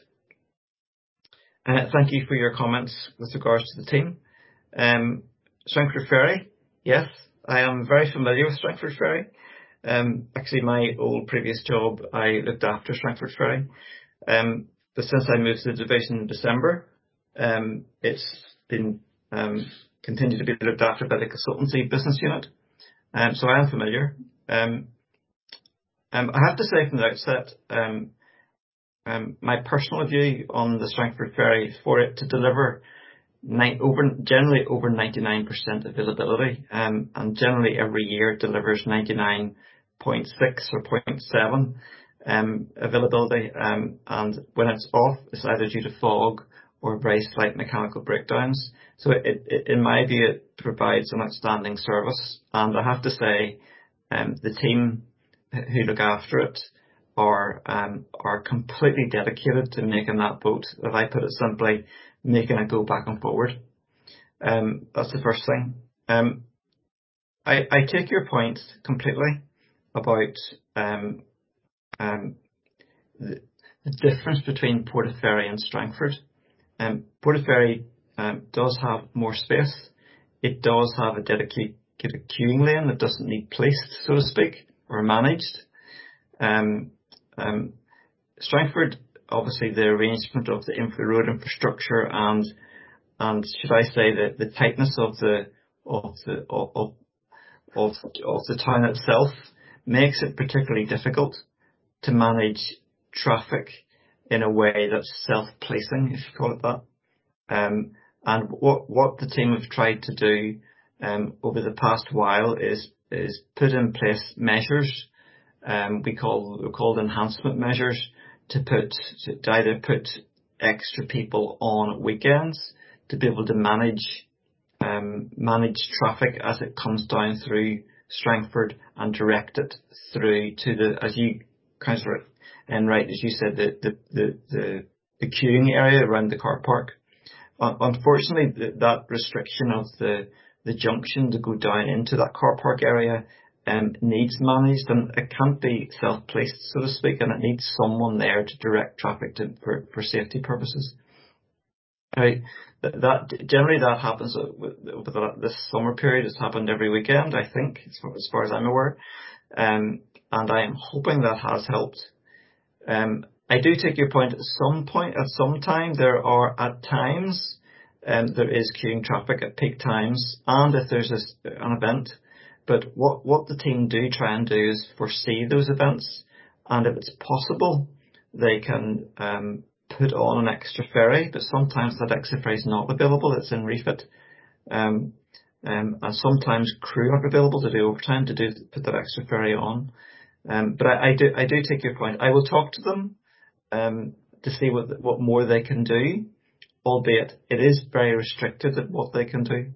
uh, thank you for your comments with regards to the team. Um, Strangford Ferry, yes, I am very familiar with Strangford Ferry. Um, actually, my old previous job, I looked after Strangford Ferry. Um, but since I moved to the division in December, um, it's been um, continued to be looked after by the consultancy business unit. Um, so I am familiar. Um, um, I have to say from the outset, um, um, my personal view on the Strangford Ferry, for it to deliver nine, over, generally over ninety-nine percent availability, um, and generally every year it delivers ninety-nine point six or zero point seven um, availability, um, and when it's off, it's either due to fog or very slight mechanical breakdowns. So it, it, in my view, it provides an outstanding service, and I have to say, um, the team who look after it are um, are completely dedicated to making that boat, if I put it simply, making it go back and forward. Um, that's the first thing. Um, I, I take your point completely about um, um, the, the difference between Portaferry and Strangford. Um, Portaferry um, does have more space. It does have a dedicated queuing lane that doesn't need policed, so to speak, or managed. Um, um, Strangford, obviously, the arrangement of the infra road infrastructure and and should I say the, the tightness of the of the of, of of the town itself makes it particularly difficult to manage traffic in a way that's self-policing, if you call it that. Um, and what what the team have tried to do um, over the past while is is put in place measures. Um, we call we called enhancement measures to put to, to either put extra people on weekends to be able to manage um, manage traffic as it comes down through Strangford and direct it through to the, as you, Councillor Enright, as you said, the the the the, the queuing area around the car park. Uh, unfortunately, th- that restriction of the the junction to go down into that car park area um, needs managed, and it can't be self-policed, so to speak, and it needs someone there to direct traffic to, for, for safety purposes. Right. That, that generally that happens over the, this summer period. It's happened every weekend, I think, as far as, far as I'm aware, um, and I am hoping that has helped. Um, I do take your point. At some point, at some time, there are at times um, there is queuing traffic at peak times, and if there's a, an event. But what what the team do try and do is foresee those events, and if it's possible, they can um, put on an extra ferry. But sometimes that extra ferry is not available; it's in refit, um, um, and sometimes crew aren't available to do overtime to do put that extra ferry on. Um, but I, I do I do take your point. I will talk to them um, to see what what more they can do, albeit it is very restricted at what they can do.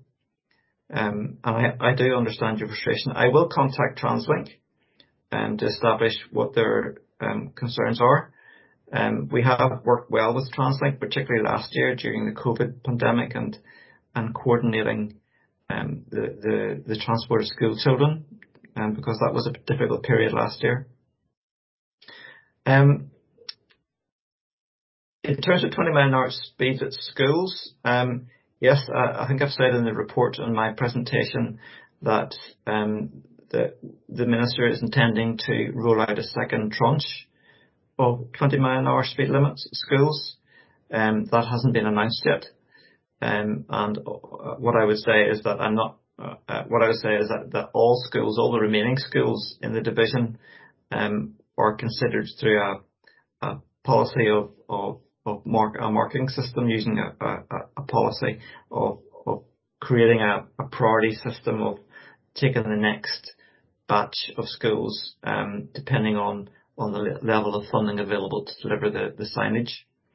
Um, and I, I do understand your frustration. I will contact TransLink um, to establish what their um, concerns are. Um, we have worked well with TransLink, particularly last year during the COVID pandemic, and and coordinating um, the, the the transport of school children, um, because that was a difficult period last year. Um, in terms of twenty mile an hour speeds at schools, um, yes, I, I think I've said in the report on my presentation that um, the the minister is intending to roll out a second tranche of twenty mile an hour speed limits at schools. Um, that hasn't been announced yet. Um, and uh, what I would say is that I'm not. Uh, uh, what I would say is that, that all schools, all the remaining schools in the division, um, are considered through a, a policy of of of mark, a marking system, using a, a, a policy of of creating a, a priority system of taking the next batch of schools, um, depending on on the level of funding available to deliver the, the signage.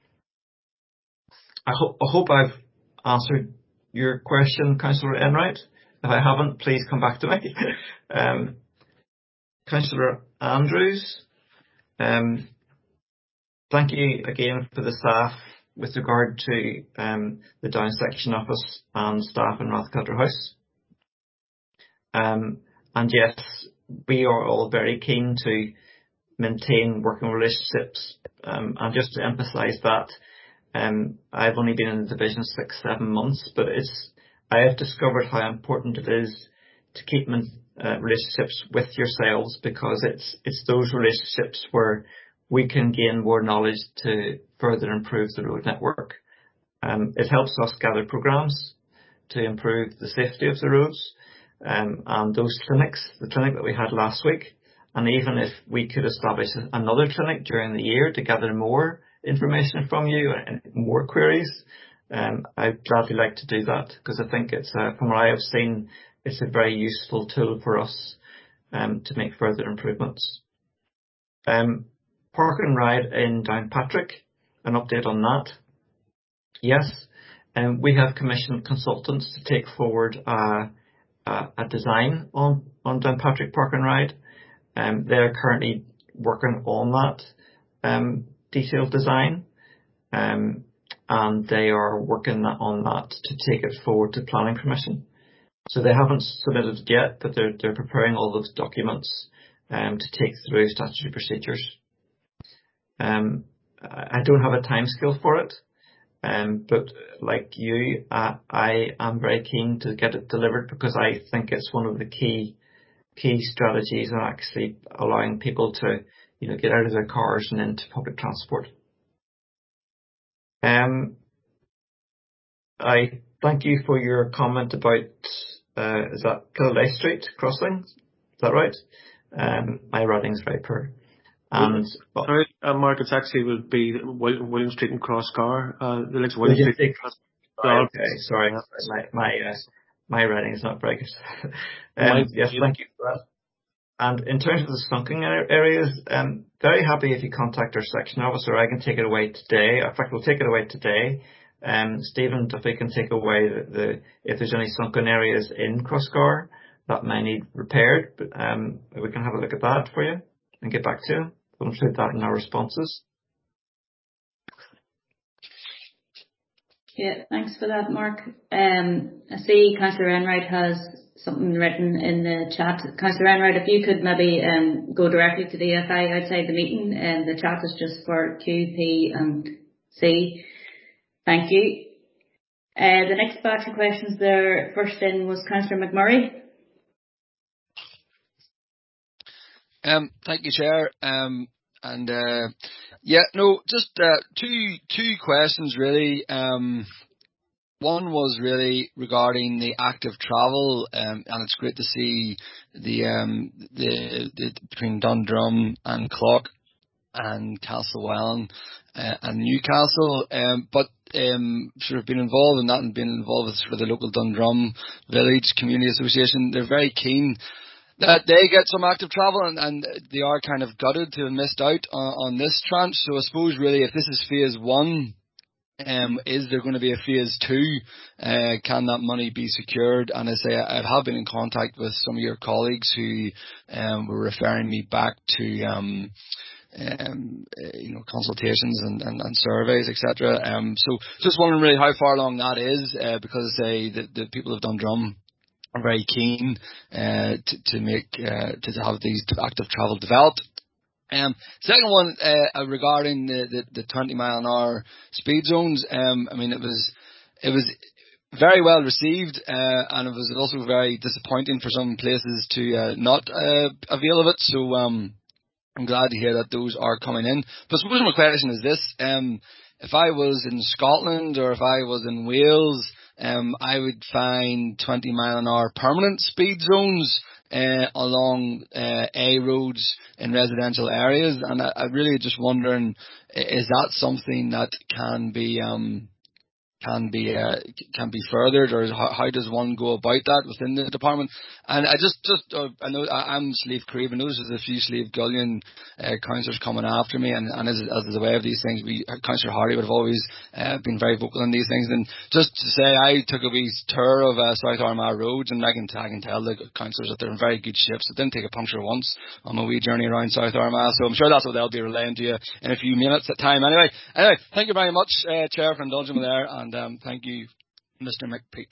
I hope I hope I've answered your question, Councillor Enright. If I haven't, please come back to me. um, Councillor Andrews, um, thank you again for the staff with regard to um, the Down section office and staff in Rathcutter House. Um, and yes, we are all very keen to maintain working relationships. Um, and just to emphasise that, um, I've only been in the division six, seven months, but it's I have discovered how important it is to keep uh, relationships with yourselves, because it's it's those relationships where we can gain more knowledge to further improve the road network. Um, it helps us gather programmes to improve the safety of the roads. Um, and those clinics, the clinic that we had last week, and even if we could establish another clinic during the year to gather more information from you and more queries, um, I'd gladly like to do that, because I think it's, uh, from what I have seen, it's a very useful tool for us um, to make further improvements. Um, Park and Ride in Downpatrick, an update on that. Yes, um, we have commissioned consultants to take forward uh, uh, a design on, on Downpatrick Park and Ride. Um, they're currently working on that um, detailed design, um, and they are working on that to take it forward to planning permission. So they haven't submitted it yet, but they're, they're preparing all those documents um, to take through statutory procedures. Um, I don't have a timescale for it, um, but like you, uh, I am very keen to get it delivered, because I think it's one of the key key strategies in actually allowing people to, you know, get out of their cars and into public transport. Um, I thank you for your comment about uh, is that Kildare Street crossing? Is that right? Um, my writing is very poor. And well, sorry, uh, Mark, it's actually would be William Street and Crosscar. Uh, the next William William Street. Street. Right, okay, sorry, my my uh, my writing is not very good. um, yes, thank you for that. And in terms of the sunken areas, um, very happy if you contact our section officer. I can take it away today. In fact, we'll take it away today. Um, Stephen Duffy can take away the, the if there's any sunken areas in Crosscar that may need repaired. But um, we can have a look at that for you and get back to you. We'll include that in our responses. Yeah, thanks for that, Mark. Um, I see Councillor Enright has something written in the chat. Councillor Enright, if you could maybe um, go directly to the F I outside the meeting, and the chat is just for Q, P and C. Thank you. Uh, the next batch of questions there, first in was Councillor McMurray. Um, thank you, Chair. Um, and uh, yeah, no, just uh, two two questions really. Um, one was really regarding the active travel, um, and it's great to see the um, the, the between Dundrum and Clock and Castlewellan uh, and Newcastle, um, but um, sort of been involved in that and been involved with sort of the local Dundrum Village Community Association. They're very keen that they get some active travel, and, and they are kind of gutted to have missed out on, on this tranche. So I suppose really if this is phase one, um, is there going to be a phase two? Uh, can that money be secured? And I say I have been in contact with some of your colleagues who um, were referring me back to um, um, you know, consultations and, and, and surveys, et cetera. Um, so just wondering really how far along that is, uh, because I say that the people of Dundrum are very keen uh, to, to make uh, to have these active travel developed. Um, second one uh, regarding the, the, the twenty mile an hour speed zones. Um, I mean, it was it was very well received, uh, and it was also very disappointing for some places to uh, not uh, avail of it. So um, I'm glad to hear that those are coming in. But I suppose my question is this: um, if I was in Scotland or if I was in Wales, Um, I would find twenty mile an hour permanent speed zones uh, along uh, A roads in residential areas, and I, I really just wondering, is that something that can be um, can be uh, can be furthered, or how, how does one go about that within the department? And I just just uh, I know I, I'm Slieve Creve. I know there's a few Slieve Gullion uh, councillors coming after me, and, and as, as is the way of these things, we Councillor Hardy would have always uh, been very vocal on these things. And just to say, I took a wee tour of uh, South Armagh roads, and I can I can tell the councillors that they're in very good shape. So I didn't take a puncture once on my wee journey around South Armagh. So I'm sure that's what they'll be relaying to you in a few minutes at time. Anyway, anyway, thank you very much, uh, Chair, for indulging me there, and um, thank you, Mister McPeak.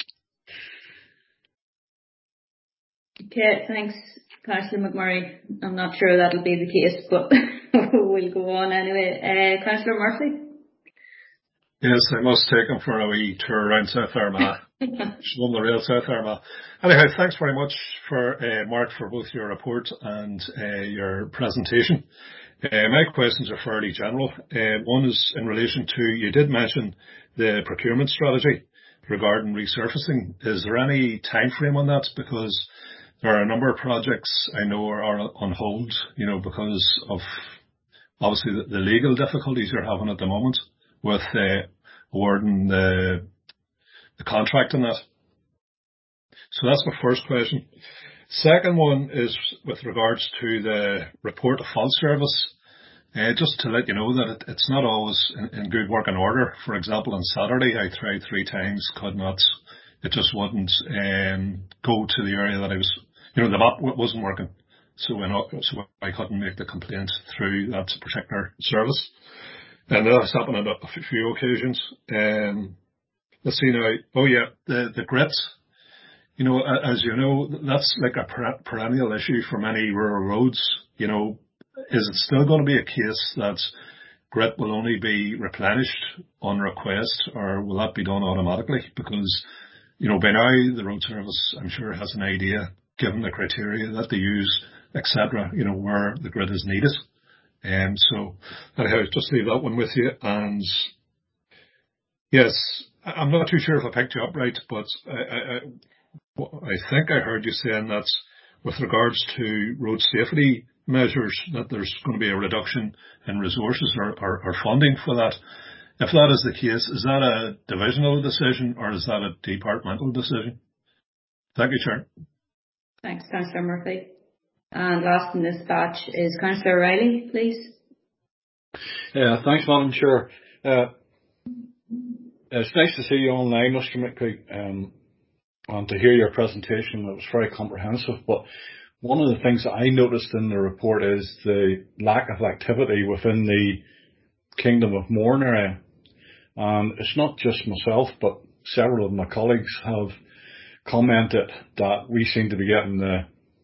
Okay, thanks, Councillor McMurray. I'm not sure that'll be the case, but we'll go on anyway. Uh, Councillor Murphy? Yes, I must take him for a wee tour around South Armagh. Show him the real South Armagh. Anyhow, thanks very much for uh, Mark for both your report and uh, your presentation. Uh, my questions are fairly general. Uh, one is in relation to, you did mention the procurement strategy regarding resurfacing. Is there any time frame on that? Because there are a number of projects I know are, are on hold, you know, because of obviously the, the legal difficulties you're having at the moment with uh, awarding the, the contract on that. So that's my first question. Second one is with regards to the report of fault service. Uh, just to let you know that it, it's not always in, in good working order. For example, on Saturday I tried three times, could not. It just wouldn't um, go to the area that I was, you know, the map wasn't working. So, in, so I couldn't make the complaint through that particular service. And that's happened on a few occasions. Um, let's see now. Oh yeah, the, the grits. You know, as you know, that's like a per- perennial issue for many rural roads. You know, is it still going to be a case that grit will only be replenished on request, or will that be done automatically? Because, you know, by now the road service, I'm sure, has an idea, given the criteria that they use, et cetera, you know, where the grit is needed. And um, so, anyhow, just leave that one with you. And yes, I'm not too sure if I picked you up right, but I, I, I think I heard you saying that with regards to road safety measures, that there's going to be a reduction in resources or, or, or funding for that. If that is the case, is that a divisional decision or is that a departmental decision? Thank you, Chair. Thanks, Councillor Murphy. And last in this batch is Councillor Riley, please. Yeah, thanks, Madam Chair. Uh, it's nice to see you online, Mister McPeak, um, and to hear your presentation. It was very comprehensive. But one of the things that I noticed in the report is the lack of activity within the Kingdom of Mourne area. And it's not just myself, but several of my colleagues have commented that we seem to be getting the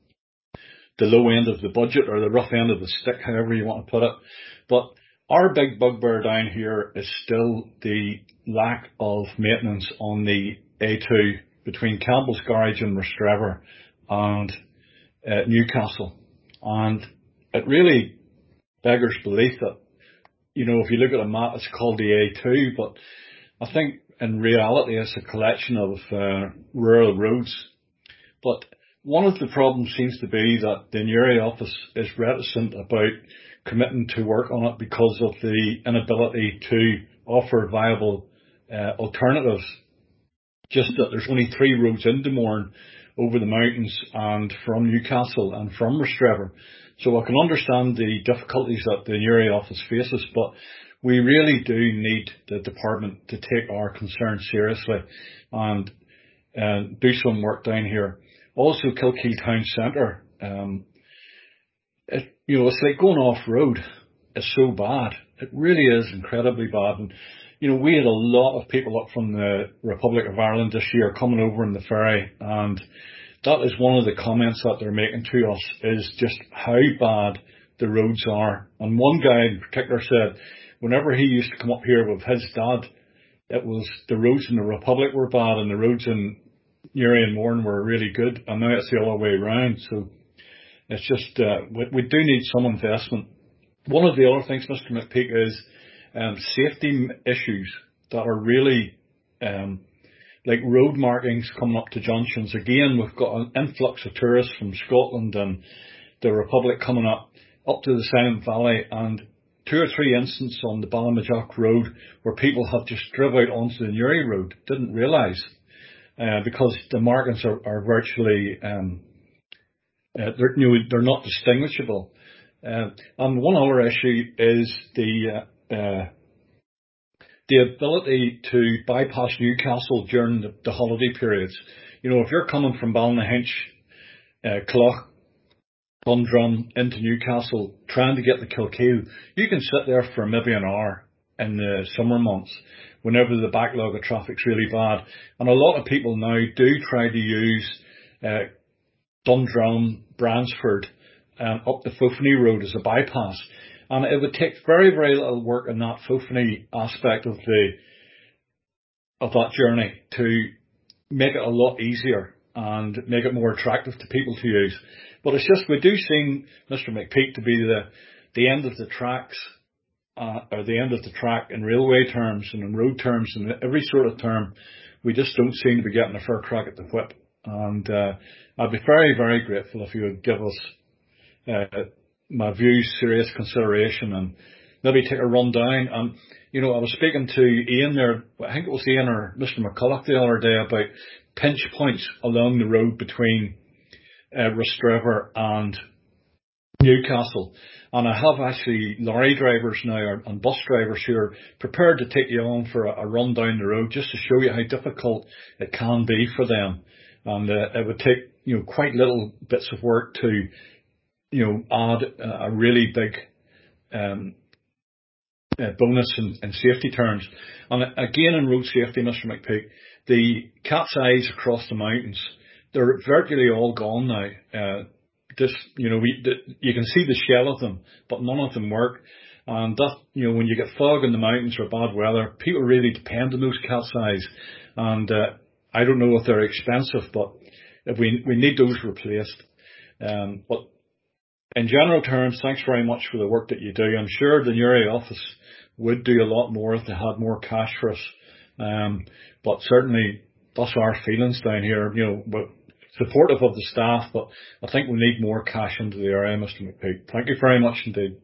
the low end of the budget, or the rough end of the stick, however you want to put it. But our big bugbear down here is still the lack of maintenance on the A two between Campbell's Garage and Rostrevor and uh, Newcastle. And it really beggars belief that, you know, if you look at a map, it's called the A two, but I think in reality it's a collection of uh, rural roads. But one of the problems seems to be that the Newry office is reticent about committing to work on it because of the inability to offer viable uh, alternatives. Just that there's only three roads into Mourne over the mountains and from Newcastle and from Rostrevor. So I can understand the difficulties that the Newry office faces, but we really do need the department to take our concerns seriously and uh, do some work down here. Also, Kilkeel Town Centre, um, it, you know, it's like going off road. It's so bad. It really is incredibly bad. And, you know, we had a lot of people up from the Republic of Ireland this year coming over in the ferry, and that is one of the comments that they're making to us, is just how bad the roads are. And one guy in particular said whenever he used to come up here with his dad, it was the roads in the Republic were bad and the roads in Newry and Mourne were really good, and now it's the other way around. So it's just, uh, we, we do need some investment. One of the other things, Mister McPeak, is um, safety issues that are really um, like road markings coming up to junctions. Again, we've got an influx of tourists from Scotland and the Republic coming up, up to the Silent Valley, and two or three instances on the Ballymajok Road where people have just driven out onto the Newry Road, didn't realise, uh, because the markings are, are virtually, um, uh, they're, you know, they're not distinguishable. Uh, and one other issue is the, uh, uh, the ability to bypass Newcastle during the, the holiday periods. You know, if you're coming from Ballynahinch, uh, Clough, Dundrum into Newcastle, trying to get to Kilkeel, you can sit there for maybe an hour in the summer months, whenever the backlog of traffic's really bad. And a lot of people now do try to use uh, Dundrum, Bransford, um, up the Fofany Road as a bypass. And it would take very, very little work in that Fofany aspect of the of that journey to make it a lot easier and make it more attractive to people to use. But it's just, we do seem, Mister McPeak, to be the, the end of the tracks, uh, or the end of the track in railway terms and in road terms and every sort of term. We just don't seem to be getting a fair crack at the whip. And, uh, I'd be very, very grateful if you would give us, uh, my views serious consideration and maybe take a run down. And, you know, I was speaking to Ian there, I think it was Ian or Mister McCulloch the other day about pinch points along the road between uh, Rostrevor and Newcastle. And I have actually lorry drivers now and bus drivers who are prepared to take you on for a, a run down the road just to show you how difficult it can be for them. And uh, it would take, you know, quite little bits of work to, you know, add a, a really big um, uh, bonus in, in safety terms. And again, in road safety, Mister McPeak, the cat's eyes across the mountains, they're virtually all gone now. Uh, this, you know, we, the, you can see the shell of them, but none of them work. And that, you know, when you get fog in the mountains or bad weather, people really depend on those cat's eyes. And uh, I don't know if they're expensive, but if we we need those replaced. Um, but in general terms, thanks very much for the work that you do. I'm sure the Newry office would do a lot more if they had more cash for us. Um, but certainly that's our feelings down here. You know, we're supportive of the staff, but I think we need more cash into the area, Mister McPeak. Thank you very much indeed.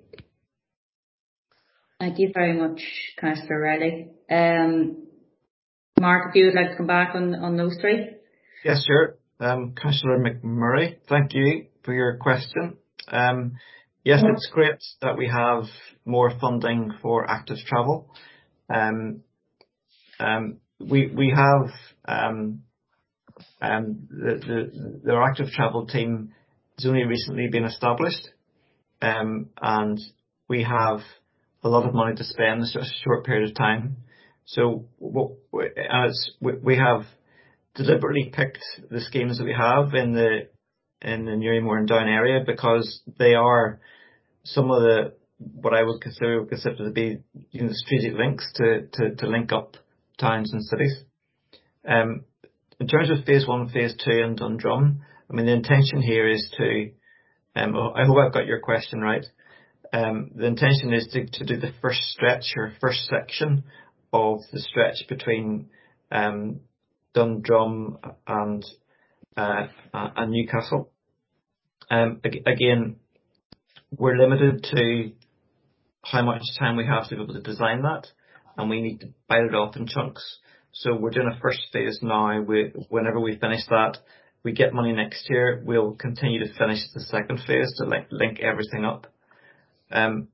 Thank you very much, Councillor Riley. Um, Mark, if you would like to come back on, on those three. Yes, sure. Um, Councillor McMurray, thank you for your question. Um, yes, it's great that we have more funding for active travel. Um, um, we we have um, um, the, the the active travel team has only recently been established, um, and we have a lot of money to spend in such a short period of time. So what as we, we have deliberately picked the schemes that we have in the in the Newry Moore and Down area because they are some of the what I would consider consider to be, you know, strategic links to, to, to link up towns and cities. Um, in terms of phase one, phase two, and Dundrum, I mean the intention here is to. Um, I hope I've got your question right. Um, the intention is to, to do the first stretch or first section of the stretch between um, Dundrum and uh, and Newcastle. Um, again, we're limited to how much time we have to be able to design that, and we need to bite it off in chunks. So we're doing a first phase now. We, whenever we finish that, we get money next year. We'll continue to finish the second phase to link, link everything up. Um,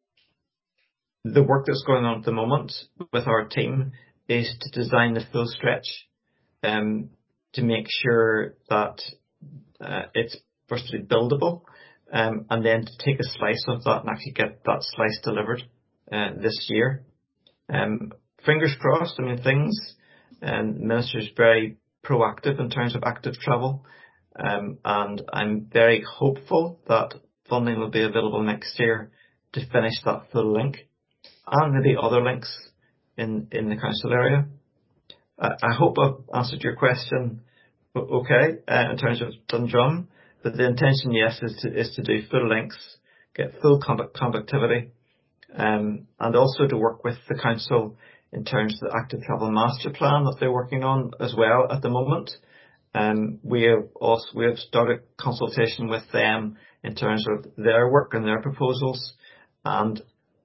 the work that's going on at the moment with our team is to design the full stretch, um, to make sure that uh, it's firstly buildable, um, and then to take a slice of that and actually get that slice delivered uh, this year. Um, fingers crossed. I mean, things. And the Minister's very proactive in terms of active travel, um, and I'm very hopeful that funding will be available next year to finish that full link, and maybe other links in in the council area. Uh, I hope I've answered your question okay uh, in terms of Dundrum, but the intention, yes, is to is to do full links, get full conductivity, um, and also to work with the council in terms of the active travel master plan that they're working on as well at the moment. Um, we have also we have started consultation with them in terms of their work and their proposals, and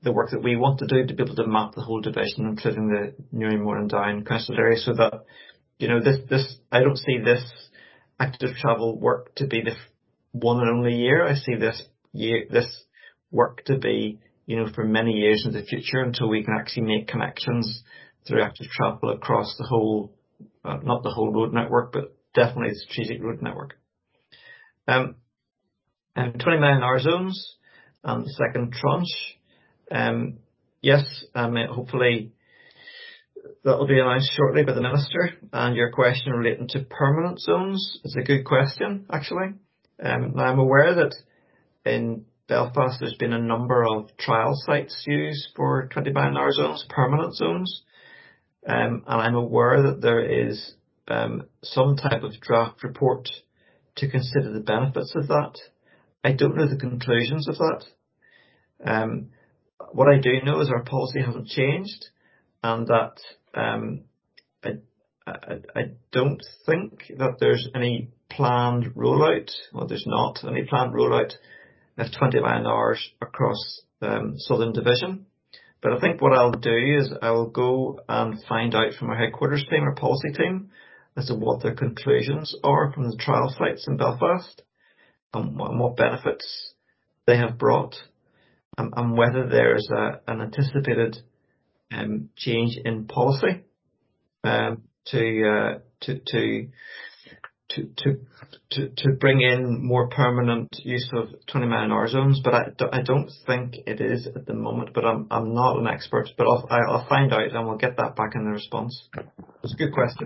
the work that we want to do to be able to map the whole division, including the Newry and Down council area, so that, you know, this, this, I don't see this active travel work to be the one and only year. I see this year, this work to be, you know, for many years in the future until we can actually make connections through active travel across the whole, uh, not the whole road network, but definitely the strategic road network. Um, and twenty million hour zones and the second tranche. Um, yes, um, hopefully that will be announced shortly by the Minister. And your question relating to permanent zones is a good question, actually. Um, now I'm aware that in Belfast there's been a number of trial sites used for twenty million hour zones, permanent zones. Um, and I'm aware that there is um, some type of draft report to consider the benefits of that. I don't know the conclusions of that. Um, what I do know is our policy hasn't changed, and that um, I, I, I don't think that there's any planned rollout. Well, there's not any planned rollout of twenty million hours across um, Southern Division. But I think what I'll do is I will go and find out from our headquarters team, our policy team, as to what their conclusions are from the trial sites in Belfast, and what benefits they have brought, and, and whether there's a, an anticipated um, change in policy um, to, uh, to to to to to to bring in more permanent use of twenty million hour zones. But I, I don't think it is at the moment. But I'm I'm not an expert. But I'll I'll find out and we'll get that back in the response. It's a good question.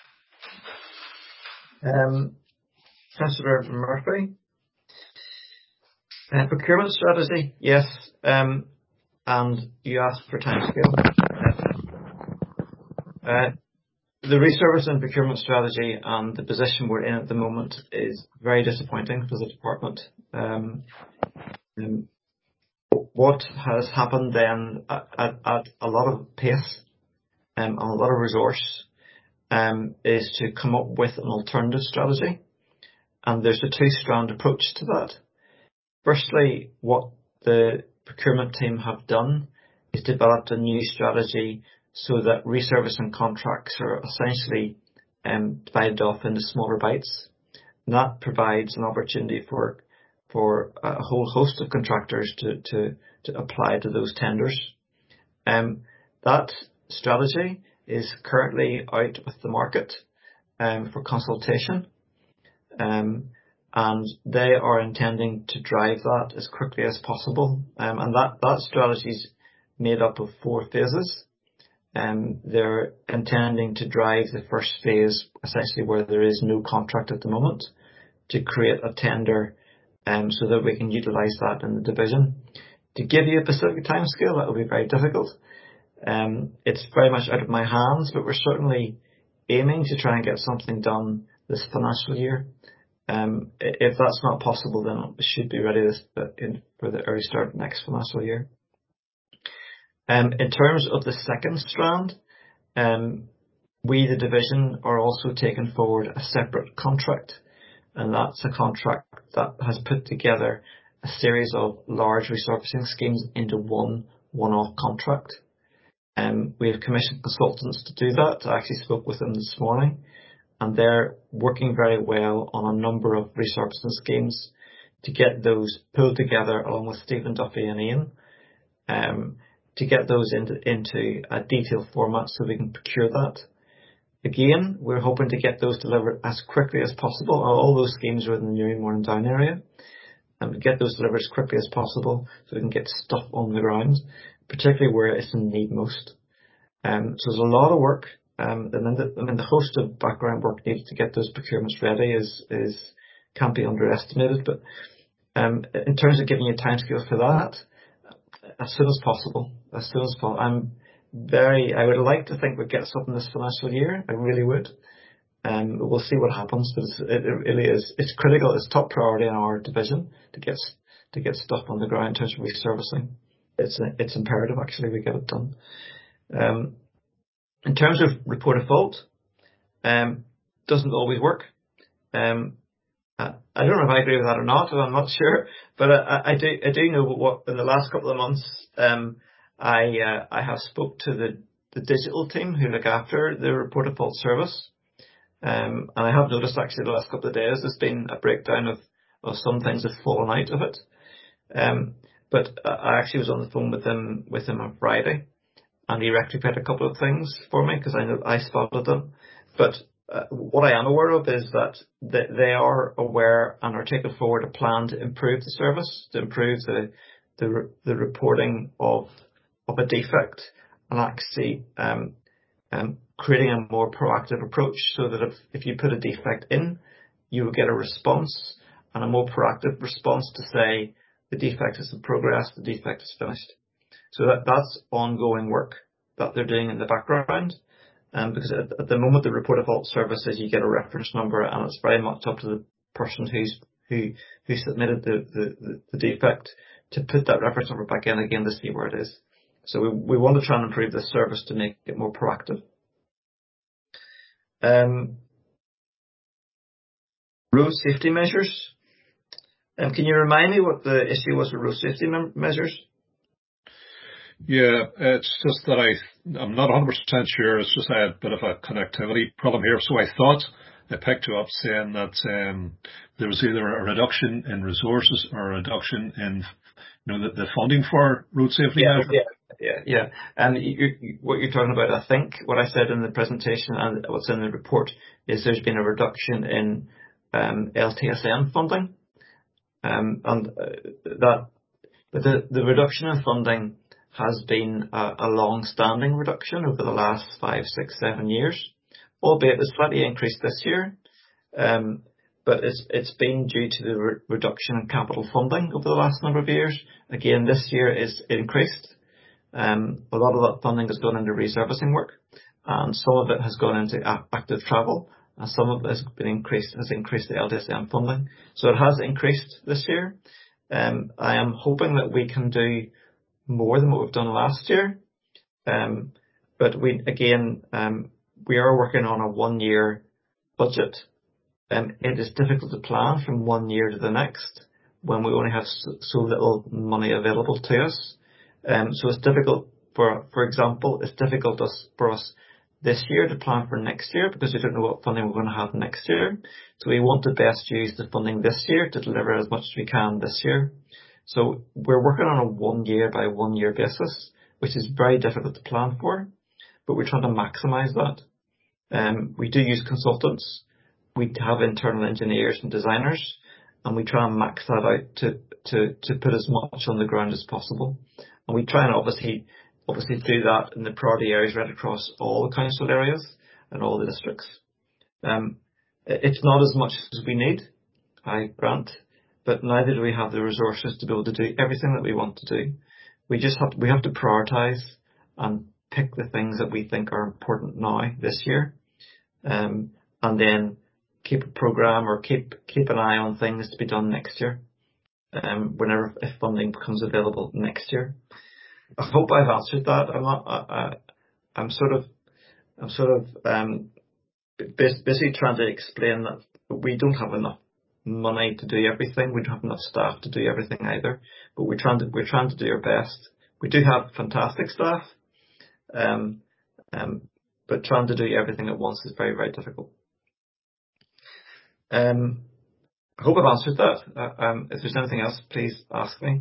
Um, Councillor Murphy. Uh, procurement strategy, yes, um, and you asked for timescale. Uh, the resurface and procurement strategy and the position we're in at the moment is very disappointing for the department. Um, um, what has happened then at, at, at a lot of pace um, and a lot of resource um, is to come up with an alternative strategy, and there's a two-strand approach to that. Firstly, what the procurement team have done is developed a new strategy so that resurfacing contracts are essentially um, divided off into smaller bites. And that provides an opportunity for for a whole host of contractors to, to, to apply to those tenders. Um, that strategy is currently out with the market um, for consultation. Um, And they are intending to drive that as quickly as possible. Um, and that, that strategy is made up of four phases. Um, they're intending to drive the first phase, essentially where there is no contract at the moment, to create a tender um, so that we can utilise that in the division. To give you a specific timescale, that will be very difficult. Um, it's very much out of my hands, but we're certainly aiming to try and get something done this financial year. Um, if that's not possible, then it should be ready this, in, for the early start next financial year. Um, in terms of the second strand, um, we, the division, are also taking forward a separate contract, and that's a contract that has put together a series of large resurfacing schemes into one one-off contract. Um, we have commissioned consultants to do that. I actually spoke with them this morning, and they're working very well on a number of resurfacing schemes to get those pulled together along with Stephen Duffy and Ian, um, to get those into, into a detailed format so we can procure that. Again, we're hoping to get those delivered as quickly as possible. All those schemes are in the Newry and Down area, and we get those delivered as quickly as possible so we can get stuff on the ground, particularly where it's in need most. Um, so there's a lot of work. Um, and then the, I mean, the host of background work needed to get those procurements ready is, is can't be underestimated. But um, in terms of giving you timescales for that, as soon as possible, as soon as possible. I'm very, I would like to think we'd get something this financial year. I really would. Um, we'll see what happens, but it's, it, it really is. It's critical. It's top priority in our division to get to get stuff on the ground in terms of resurfacing. It's it's imperative actually we get it done. Um, in terms of report of fault, um, doesn't always work. Um, Uh, I don't know if I agree with that or not, I'm not sure. But I, I do I do know what in the last couple of months um, I uh, I have spoke to the, the digital team who look after the report of fault service. Um, and I have noticed actually the last couple of days there's been a breakdown of, of some things have fallen out of it. Um, but I actually was on the phone with him with him on Friday, and he rectified a couple of things for me because I know I spotted them. But uh, what I am aware of is that they, they are aware and are taking forward a plan to improve the service, to improve the the, the reporting of of a defect, and actually um, um, creating a more proactive approach so that if, if you put a defect in, you will get a response, and a more proactive response to say the defect is in progress, the defect is finished. So that that's ongoing work that they're doing in the background. Um, because at, at the moment the report of fault service is you get a reference number, and it's very much up to the person who's who who submitted the, the, the, the defect to put that reference number back in again to see where it is. So we we want to try and improve this service to make it more proactive. Um, road safety measures. Um, can you remind me what the issue was with road safety mem- measures? Yeah, it's just that I, I'm not one hundred percent sure. It's just I had a bit of a connectivity problem here. So I thought I picked you up saying that um, there was either a reduction in resources or a reduction in, you know, the, the funding for road safety Yeah, measures. yeah, yeah, yeah. And you, you, what you're talking about, I think, what I said in the presentation and what's in the report is there's been a reduction in um, L T S M funding, um, and uh, that but the, the reduction in funding has been a, a long-standing reduction over the last five, six, seven years, albeit it's slightly increased this year. Um, but it's it's been due to the re- reduction in capital funding over the last number of years. Again, this year is increased. Um, a lot of that funding has gone into resurfacing work, and some of it has gone into a- active travel, and some of it has been increased has increased the L T S M funding. So it has increased this year. Um, I am hoping that we can do more than what we've done last year. Um, but we, again, um, we are working on a one year budget. Um, it is difficult to plan from one year to the next when we only have so, so little money available to us. Um, so it's difficult for, for example, it's difficult us, for us this year to plan for next year because we don't know what funding we're going to have next year. So we want to best use the funding this year to deliver as much as we can this year. So we're working on a one year by one year basis, which is very difficult to plan for, but we're trying to maximise that. Um, we do use consultants. We have internal engineers and designers, and we try and max that out to, to, to put as much on the ground as possible. And we try and obviously, obviously do that in the priority areas right across all the council areas and all the districts. Um, it's not as much as we need, I grant, but neither do we have the resources to be able to do everything that we want to do. We just have to, we have to prioritise and pick the things that we think are important now this year, um, and then keep a programme or keep keep an eye on things to be done next year, um, whenever if funding becomes available next year. I hope I've answered that. I'm not. I, I, I'm sort of. I'm sort of um, busy trying to explain that we don't have enough money to do everything. We don't have enough staff to do everything either. But we're trying to. We're trying to do our best. We do have fantastic staff, um, um, but trying to do everything at once is very, very difficult. Um, I hope I've answered that. Uh, um, if there's anything else, please ask me.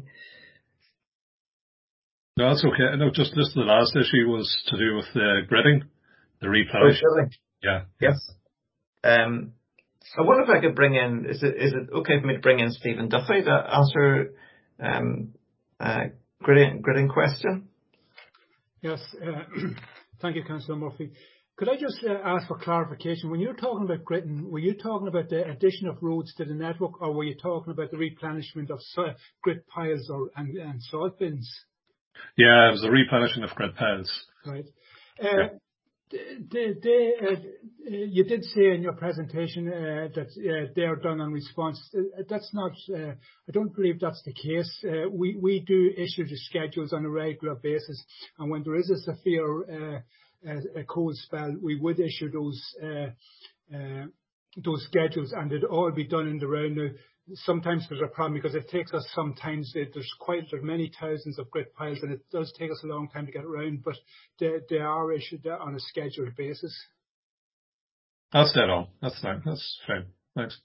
No, that's okay. No, just this the last issue was to do with the gridding, the replenish. Oh, really? Yeah. Yes. Um, I wonder if I could bring in. Is it is it okay for me to bring in Stephen Duffy to answer um, uh, gridding gridding question? Yes. Uh, thank you, Councillor Murphy. Could I just uh, ask for clarification? When you're talking about gritting, were you talking about the addition of roads to the network, or were you talking about the replenishment of so- grit piles or and, and salt bins? Yeah, it was the replenishing of grit piles. Right. Uh, yeah. They, they, uh, you did say in your presentation uh, that uh, they are done on response. Uh, that's not. Uh, I don't believe that's the case. Uh, we we do issue the schedules on a regular basis, and when there is a severe uh, a, a cold spell, we would issue those uh, uh, those schedules, and it'd all be done in the round. Now, sometimes there's a problem because it takes us sometimes, there's quite, there's many thousands of grit piles, and it does take us a long time to get around, but they, they are issued on a scheduled basis. That's dead on. That's fine. That's fine. Thanks.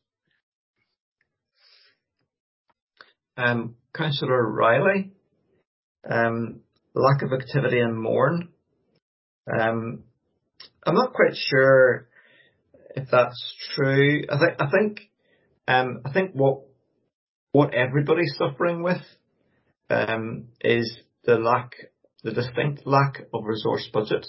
Um, Councillor Riley, um, lack of activity in Mourne. Um, I'm not quite sure if that's true. I think I think um, I think what what everybody's suffering with um, is the lack, the distinct lack of resource budget.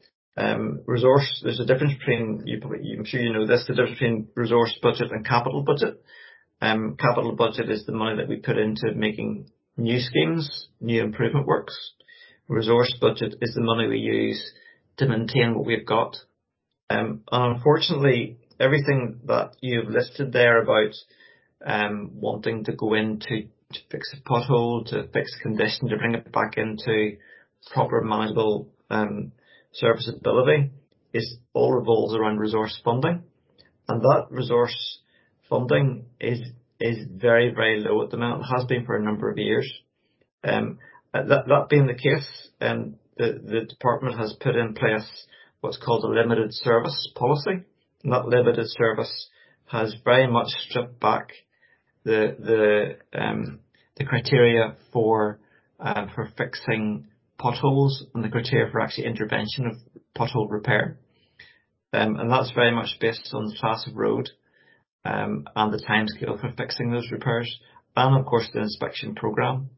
Um, resource. There's a difference between you. Probably, I'm sure you know this. The difference between resource budget and capital budget. Um, capital budget is the money that we put into making new schemes, new improvement works. Resource budget is the money we use to maintain what we've got. Um, and unfortunately, everything that you've listed there about um, wanting to go in to, to fix a pothole, to fix a condition, to bring it back into proper manageable um, serviceability, is all revolves around resource funding. And that resource funding is is very, very low at the moment. It has been for a number of years. Um, that, that being the case, um, the, the department has put in place what's called a limited service policy. And that limited service has very much stripped back the the um, the criteria for uh, for fixing potholes and the criteria for actually intervention of pothole repair. Um, and that's very much based on the class of road um, and the timescale for fixing those repairs, and of course the inspection programme.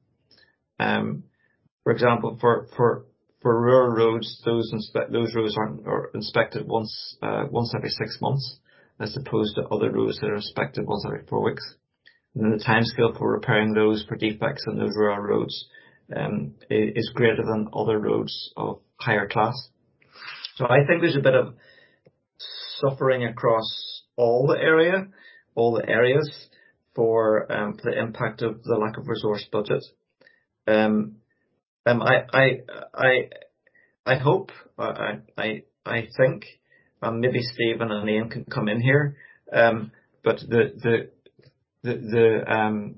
Um, for example, for for for rural roads, those inspe- those roads aren't are inspected once uh, once every six months, as opposed to other roads that are inspected once every four weeks. And then the timescale for repairing those for defects on those rural roads um, is greater than other roads of higher class. So I think there's a bit of suffering across all the area, all the areas for um, the impact of the lack of resource budget. Um, um, I, I, I, I hope, I, I, I think, um, maybe Stephen and Ian can come in here. Um, but the, the, the, the, um,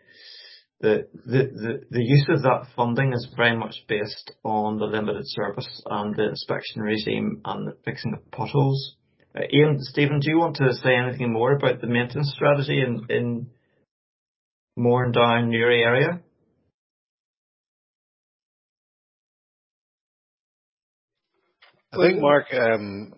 the, the, the, the use of that funding is very much based on the limited service and the inspection regime and the fixing of potholes. Uh, Ian, Stephen, do you want to say anything more about the maintenance strategy in, in Mourne Down Newry area? I think, Mark, um,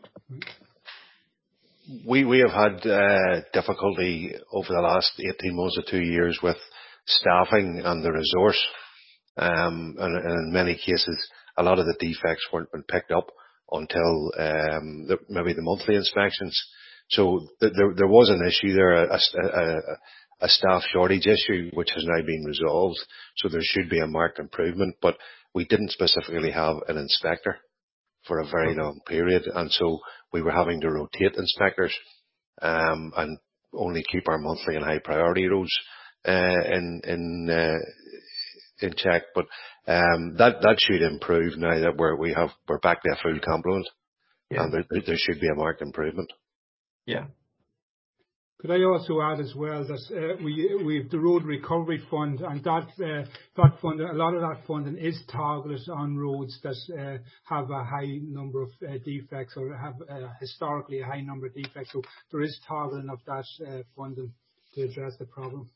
we we have had uh, difficulty over the last eighteen months or two years with staffing and the resource. Um, and, and in many cases, a lot of the defects weren't been picked up until um, the, maybe the monthly inspections. So th- there there was an issue there, a, a, a staff shortage issue, which has now been resolved. So there should be a marked improvement, but we didn't specifically have an inspector for a very long period, and so we were having to rotate inspectors um, and only keep our monthly and high priority roads uh, in in uh, in check. But um, that that should improve now that we're we have we're back to a full complement, yeah. And there, there should be a marked improvement. Yeah. Could I also add as well that uh, we we've the Road Recovery Fund, and that uh, that fund, a lot of that funding is targeted on roads that uh, have a high number of uh, defects or have uh, historically a high number of defects. So there is targeting of that uh, funding to address the problem.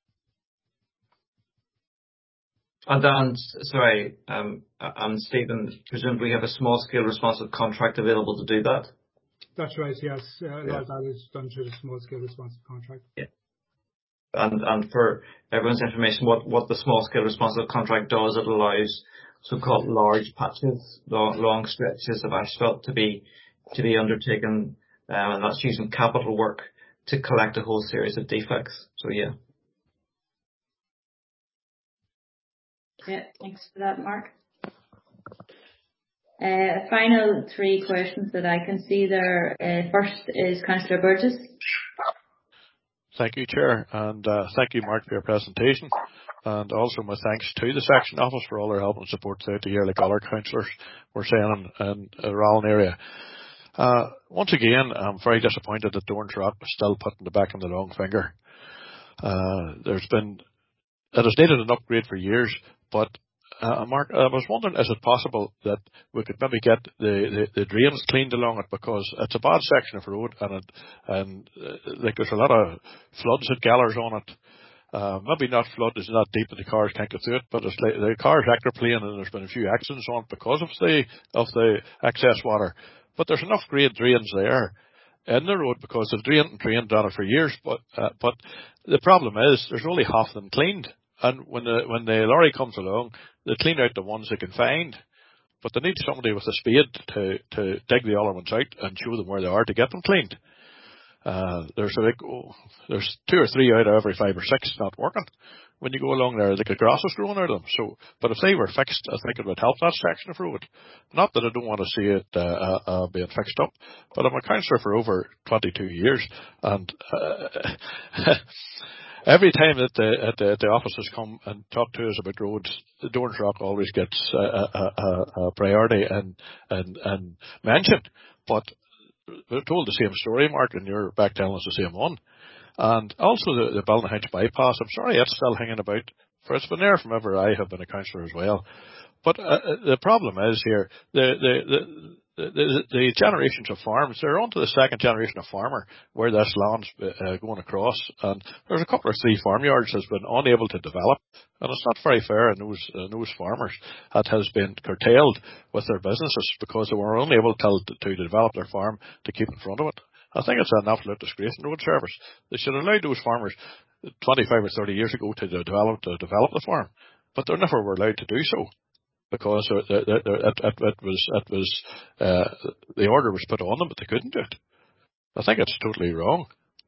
And Dan, sorry, um, and Stephen, presumably have a small scale responsive contract available to do that. That's right, yes. Uh, a yeah. lot of that is done through the small-scale responsive contract. Yeah. And and for everyone's information, what, what the small-scale responsive contract does, it allows so-called large patches, long, long stretches of asphalt to be to be undertaken, um, and that's using capital work to collect a whole series of defects. So yeah. Yeah, thanks for that, Mark. Uh, final three questions that I can see there. Uh, first is Councillor Burgess. Thank you, Chair, and uh, thank you, Mark, for your presentation. And also my thanks to the section office for all their help and support throughout the year, like all our councillors were saying in, in the Rowland area. Uh, once again, I'm very disappointed that Dorns Rock is still putting the back on the long finger. Uh, there's been, it has needed an upgrade for years, but uh, Mark, I was wondering, is it possible that we could maybe get the, the, the drains cleaned along it, because it's a bad section of road, and it, and uh, like there's a lot of floods that gathers on it. Uh, maybe not flood is not deep and the cars can't get through it, but it's like the cars aquaplane, and there's been a few accidents on it because of the of the excess water. But there's enough grade drains there in the road, because they've drained and drained on it for years. But uh, but the problem is there's only half of them cleaned, and when the when the lorry comes along, they clean out the ones they can find. But they need somebody with a spade to to dig the other ones out and show them where they are to get them cleaned. Uh, there's a big, oh, there's two or three out of every five or six not working. When you go along there, like a grass is growing out of them. So, but if they were fixed, I think it would help that section of road. Not that I don't want to see it uh, uh, uh, being fixed up, but I'm a councillor for over twenty-two years, and uh, every time that the, at the, the officers come and talk to us about roads, the Dorns Rock always gets a, a, a, a priority and and and mentioned, but we're told the same story, Mark, and you're back telling us the same one. And also the, the Ballynahinch bypass, I'm sorry it's still hanging about, for it's been there from ever I have been a councillor as well. But uh, the problem is here, the, the, the, the, the, the generations of farms, they're on to the second generation of farmer where this land's uh, going across. And there's a couple of three farmyards that's been unable to develop. And it's not very fair in those, uh, those farmers that has been curtailed with their businesses because they were only able to, to develop their farm to keep in front of it. I think it's an absolute disgrace in road service. They should have allowed those farmers twenty-five or thirty years ago to develop to develop the farm, but they never were allowed to do so because it, it, it, it, it was it was uh, the order was put on them, but they couldn't do it. I think it's totally wrong.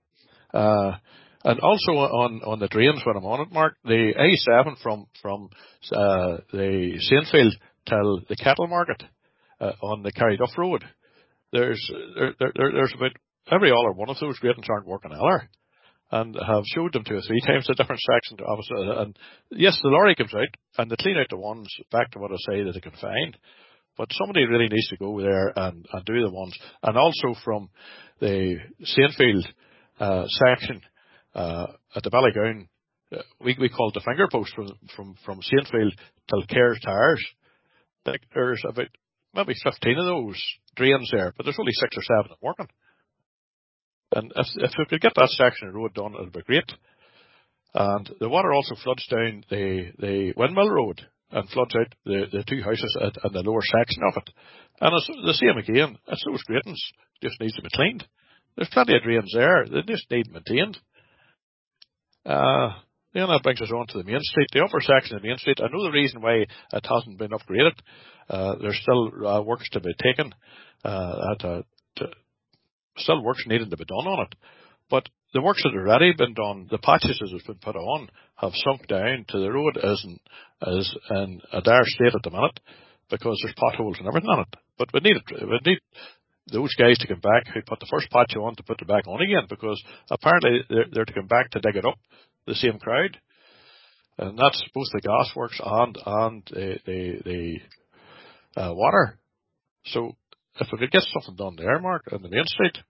Uh, and also on on the drains, when I'm on it, Mark, the A seven from from uh, the Saintfield till the cattle market uh, on the Carryduff Road, there's there, there there's about every other one of those gratings aren't working either, and have showed them two or three times the different sections. Obviously, and yes, the lorry comes out and they clean out the ones back to what I say that they can find. But somebody really needs to go there and, and do the ones, and also from the Saintfield uh, section uh, at the Ballygown, uh, we we call it the finger post from from from Saintfield till Cairns Tires. Like there's about maybe fifteen of those drains there, but there's only six or seven working. And if, if we could get that section of road done, it would be great. And the water also floods down the, the Windmill Road and floods out the, the two houses at, and the lower section of it. And it's the same again. It's those gratings. Just needs to be cleaned. There's plenty of drains there. They just need maintained. Uh, then that brings us on to the main street. The upper section of the main street, I know the reason why it hasn't been upgraded. Uh, there's still uh, works to be taken. Uh, at a, to, still works needed to be done on it. But the works that have already been done, the patches that have been put on, have sunk down to the road isn't is in a dire state at the minute because there's potholes and everything on it. But we need it, we need those guys to come back who put the first patch on to put it back on again, because apparently they're, they're to come back to dig it up, the same crowd. And that's both the gas works and and the the, the uh, water. So if we could get something done there, Mark, on the main street.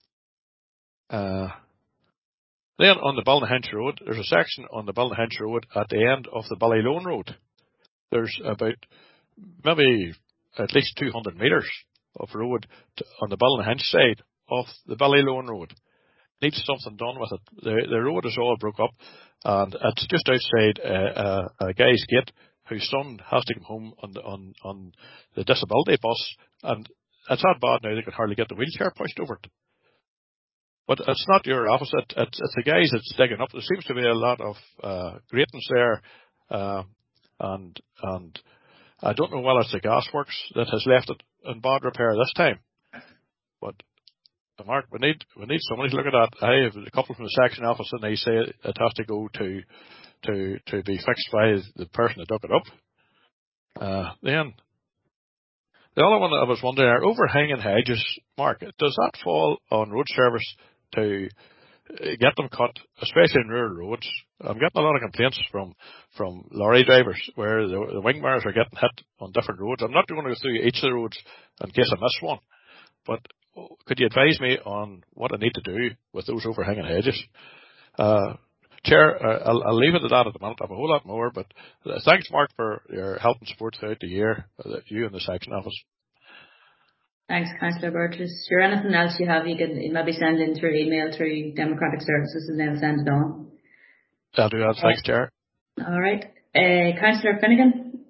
Uh, then on the Ballynahinch Road, there's a section on the Ballynahinch Road at the end of the Ballylone Road. There's about maybe at least two hundred metres of road to, on the Ballynahinch side of the Ballylone Road. Needs something done with it. The, the road is all broke up, and it's just outside uh, uh, a guy's gate whose son has to come home on the, on, on the disability bus, and it's that bad now they can hardly get the wheelchair pushed over it. But it's not your office, it, it's, it's the guys that's digging up. There seems to be a lot of uh, gratings there, uh, and and I don't know whether it's the gasworks that has left it in bad repair this time. But uh, Mark, we need we need somebody to look at that. I have a couple from the section office, and they say it has to go to to to be fixed by the person that dug it up. Uh, then the other one that I was wondering are overhanging hedges. Mark, does that fall on road service to get them cut, especially in rural roads? I'm getting a lot of complaints from from lorry drivers where the, the wing mirrors are getting hit on different roads. I'm not going to go through each of the roads in case I miss one, but could you advise me on what I need to do with those overhanging hedges? Uh, Chair, uh, I'll, I'll leave it at that at the moment. I have a whole lot more, but uh, thanks, Mark, for your help and support throughout the year, uh, you and the section office. Thanks, Councillor Burgess. Sure, anything else you have, you can maybe send in through email through Democratic Services and they'll send it on. I'll do that. Thanks, Chair. All right. Uh, Councillor Finnegan.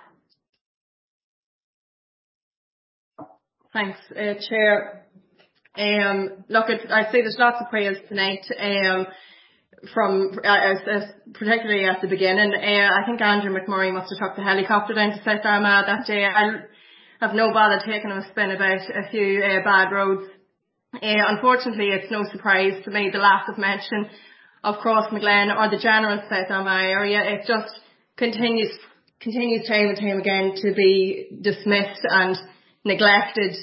Thanks, uh, Chair. Um, look, it, I say there's lots of praise tonight, um, from uh, as, as particularly at the beginning. Uh, I think Andrew McMurray must have took the helicopter down to South Armagh that day. I have no bother taking him a spin about a few uh, bad roads. Uh, unfortunately, it's no surprise to me the lack of mention of Crossmaglen or the general South Armagh area. It just continues continues time and time again to be dismissed and neglected.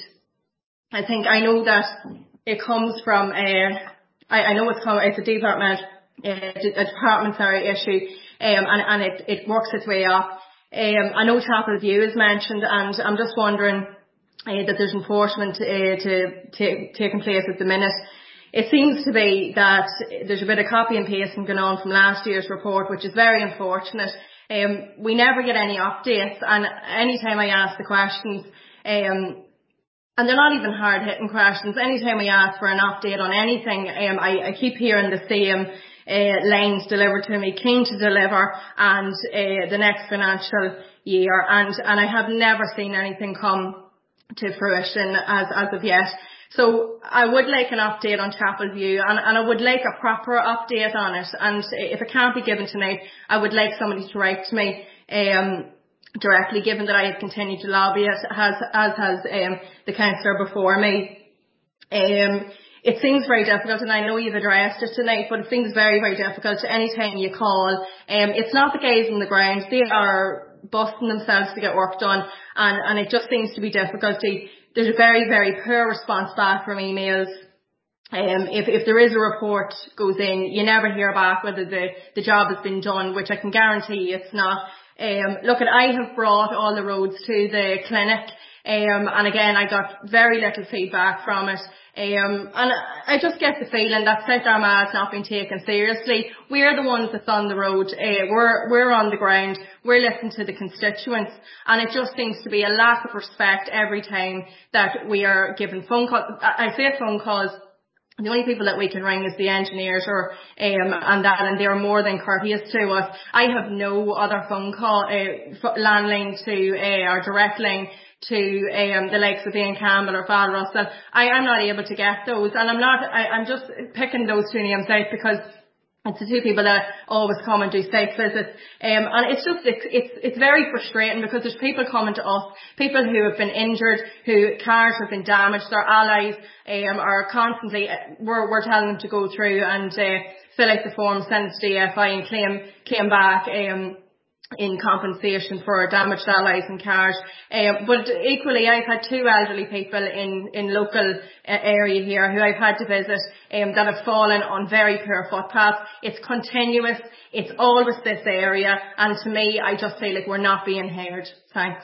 I think I know that it comes from a, I, I know it's come, it's a department, a department sorry issue, um, and, and it, it works its way up. Um, I know Chapel View is mentioned, and I'm just wondering uh, that there's enforcement uh, to take taking place at the minute. It seems to be that there's a bit of copy and pasting going on from last year's report, which is very unfortunate. Um, we never get any updates, and anytime I ask the questions, um, and they're not even hard-hitting questions, anytime I ask for an update on anything, um, I, I keep hearing the same uh, lines delivered to me, keen to deliver, and uh, the next financial year, and, and I have never seen anything come to fruition as, as of yet. So I would like an update on Chapel View, and, and I would like a proper update on it, and if it can't be given tonight, I would like somebody to write to me um, directly, given that I have continued to lobby it, as, as has um, the councillor before me. Um, it seems very difficult, and I know you've addressed it tonight, but it seems very, very difficult any time you call. Um, it's not the guys on the ground, they are busting themselves to get work done, and, and it just seems to be difficulty. There's a very, very poor response back from emails. Um, if, if there is a report goes in, you never hear back whether the, the job has been done, which I can guarantee it's not. Um, look, at, I have brought all the roads to the clinic, um, and again, I got very little feedback from it. Um, and I just get the feeling that South Armagh has not been taken seriously. We're the ones that's on the road. Uh, we're, we're on the ground. We're listening to the constituents. And it just seems to be a lack of respect every time that we are given phone calls. I say phone calls. The only people that we can ring is the engineers or, um, and that, and they're more than courteous to us. I have no other phone call, uh, landline to, uh, or direct line to um, the likes of Ian Campbell or Val Russell. I am not able to get those, and I'm not. I, I'm just picking those two names out because it's the two people that always come and do site visits, um, and it's just it's, it's it's very frustrating because there's people coming to us, people who have been injured, who cars have been damaged, their allies um, are constantly we're we're telling them to go through and uh, fill out the form, send it to D F I, and claim claim back. Um, in compensation for damaged allies and cars. Um, but equally, I've had two elderly people in, in local uh, area here who I've had to visit um, that have fallen on very poor footpaths. It's continuous. It's always this area. And to me, I just feel like we're not being heard. Thanks.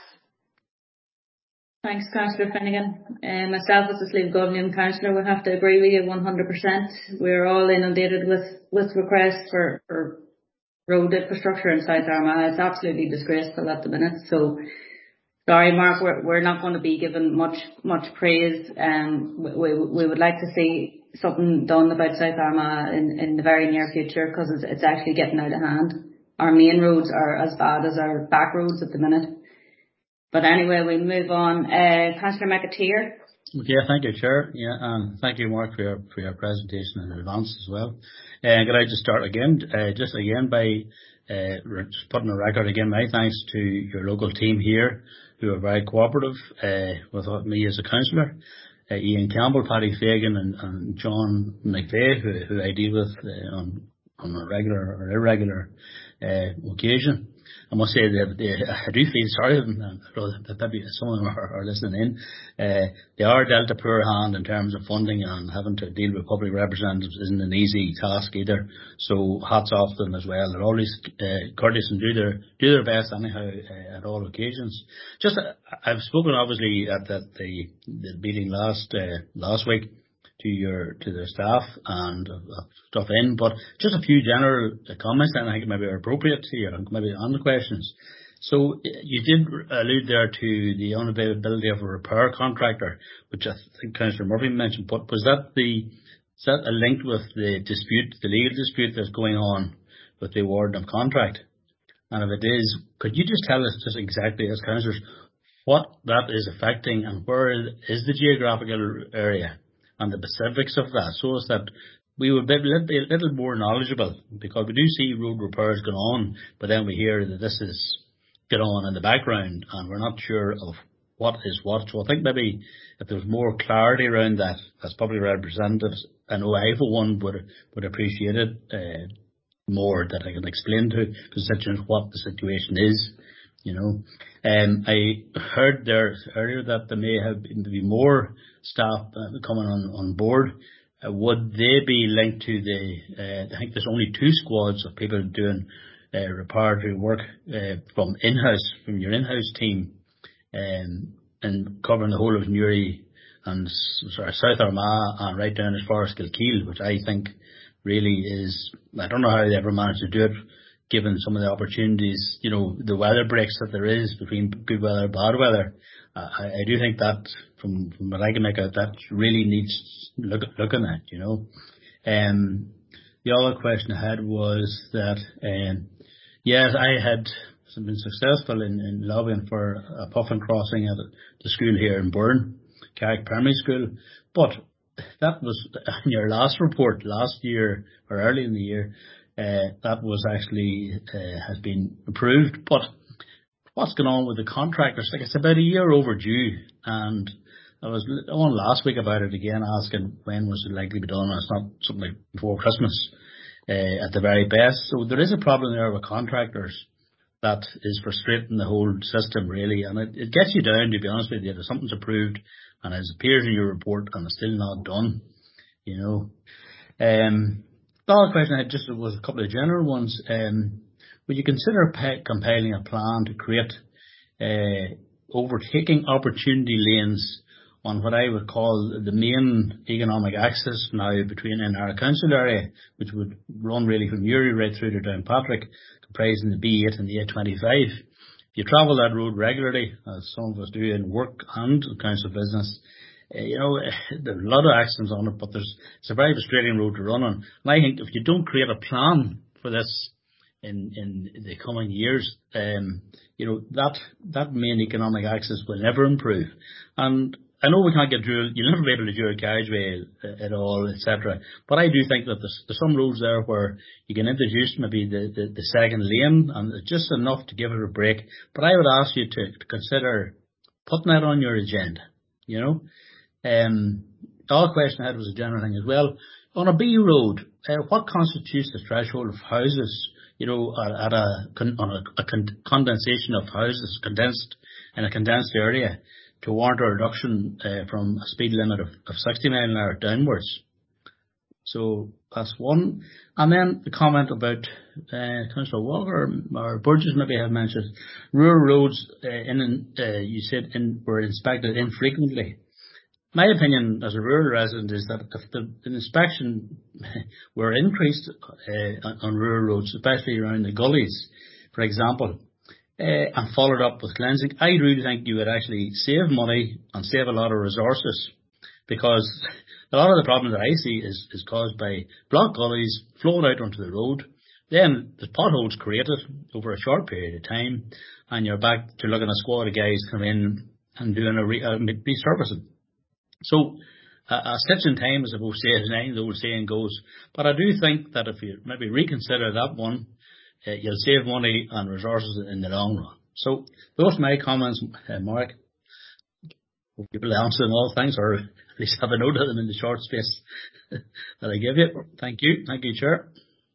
Thanks, Councillor Finnegan. Uh, myself as a Slieve Government councillor would have to agree with you one hundred percent. We're all inundated with, with requests for, for road infrastructure in South Armagh. It's absolutely disgraceful at the minute. So, sorry, Mark, we're, we're not going to be given much much praise. Um, we, we would like to see something done about South Armagh in, in the very near future because it's, it's actually getting out of hand. Our main roads are as bad as our back roads at the minute. But anyway, we'll move on. Uh, Councillor McAteer. Yeah, thank you, Chair. Yeah, and thank you, Mark, for your, for your presentation in advance as well. Uh, could I just start again, uh, just again by uh, putting a record again my thanks to your local team here who are very cooperative uh, with me as a councillor. Uh, Ian Campbell, Paddy Fagan and, and John McVeigh, who, who I deal with uh, on on a regular or irregular uh, occasion. I must say that they, I do feel sorry for them. Maybe some of them are, are listening in. Uh, they are dealt a poor hand in terms of funding, and having to deal with public representatives isn't an easy task either. So hats off to them as well. They're always uh, courteous and do their do their best anyhow uh, at all occasions. Just uh, I've spoken obviously at the the, the meeting last uh, last week to your to the staff and uh, stuff in, but just a few general comments that I think maybe are appropriate to you, maybe on the questions. So you did allude there to the unavailability of a repair contractor, which I think Councillor Murphy mentioned, but was that the is that a linked with the dispute, the legal dispute that's going on with the award of contract? And if it is, could you just tell us just exactly as councillors what that is affecting and where is the geographical area and the specifics of that, so as that we would be a little, be a little more knowledgeable, because we do see road repairs going on, but then we hear that this is going on in the background and we're not sure of what is what. So I think maybe if there was more clarity around that as public representatives, I know I for one would would appreciate it uh, more, that I can explain to constituents what the situation is. You know, um, I heard there earlier that there may have been maybe more staff uh, coming on, on board. Uh, would they be linked to the, uh, I think there's only two squads of people doing uh, repair work uh, from in-house, from your in-house team, um, and covering the whole of Newry and sorry, South Armagh and right down as far as Kilkeel, which I think really is, I don't know how they ever managed to do it, given some of the opportunities, you know, the weather breaks that there is between good weather and bad weather. Uh, I, I do think that, from, from what I can make out, that really needs look, looking at, you know. Um, the other question I had was that, um, yes, I had been successful in, in lobbying for a puffin crossing at the school here in Burn, Carrick Primary School, but that was in your last report last year or early in the year. Uh, that was actually uh, has been approved, but what's going on with the contractors? Like, it's about a year overdue, and I was on last week about it again, asking when was it likely to be done. And it's not something like before Christmas uh, at the very best. So there is a problem there with contractors that is frustrating the whole system really, and it, it gets you down, to be honest with you, that something's approved and it appears in your report and it's still not done. You know. Um, The other question I had just was a couple of general ones. Um, would you consider pe- compiling a plan to create uh, overtaking opportunity lanes on what I would call the main economic axis now between in our council area, which would run really from Newry right through to Downpatrick, comprising the B eight and the A twenty-five. If you travel that road regularly, as some of us do in work and council business, Uh, you know, there's a lot of accidents on it, but there's it's a very frustrating road to run on. And I think if you don't create a plan for this in in the coming years, um, you know, that that main economic axis will never improve. And I know we can't get dual, you'll never be able to do a carriageway at all, et cetera. But I do think that there's, there's some roads there where you can introduce maybe the, the, the second lane, and it's just enough to give it a break. But I would ask you to, to consider putting that on your agenda, you know. Um, the other question I had was a general thing as well. On a B road, uh, what constitutes the threshold of houses, you know, at, at a, on a, a con- condensation of houses, condensed in a condensed area, to warrant a reduction uh, from a speed limit of, of sixty mile an hour downwards? So that's one. And then the comment about uh, Councillor Walker or Burgess maybe have mentioned rural roads uh, in uh, you said in, were inspected infrequently. My opinion as a rural resident is that if the, the inspection were increased uh, on rural roads, especially around the gullies, for example, uh, and followed up with cleansing, I really think you would actually save money and save a lot of resources, because a lot of the problem that I see is, is caused by blocked gullies flowing out onto the road. Then the potholes created over a short period of time, and you're back to looking at a squad of guys come in and doing a, re- a resurfacing. So, uh, a stitch in time, as I suppose, says nine, the old saying goes. But I do think that if you maybe reconsider that one, uh, you'll save money and resources in the long run. So, those are my comments, uh, Mark. Hope you will answer them all. Thanks, or at least have a note of them in the short space that I give you. Thank you. Thank you, Chair.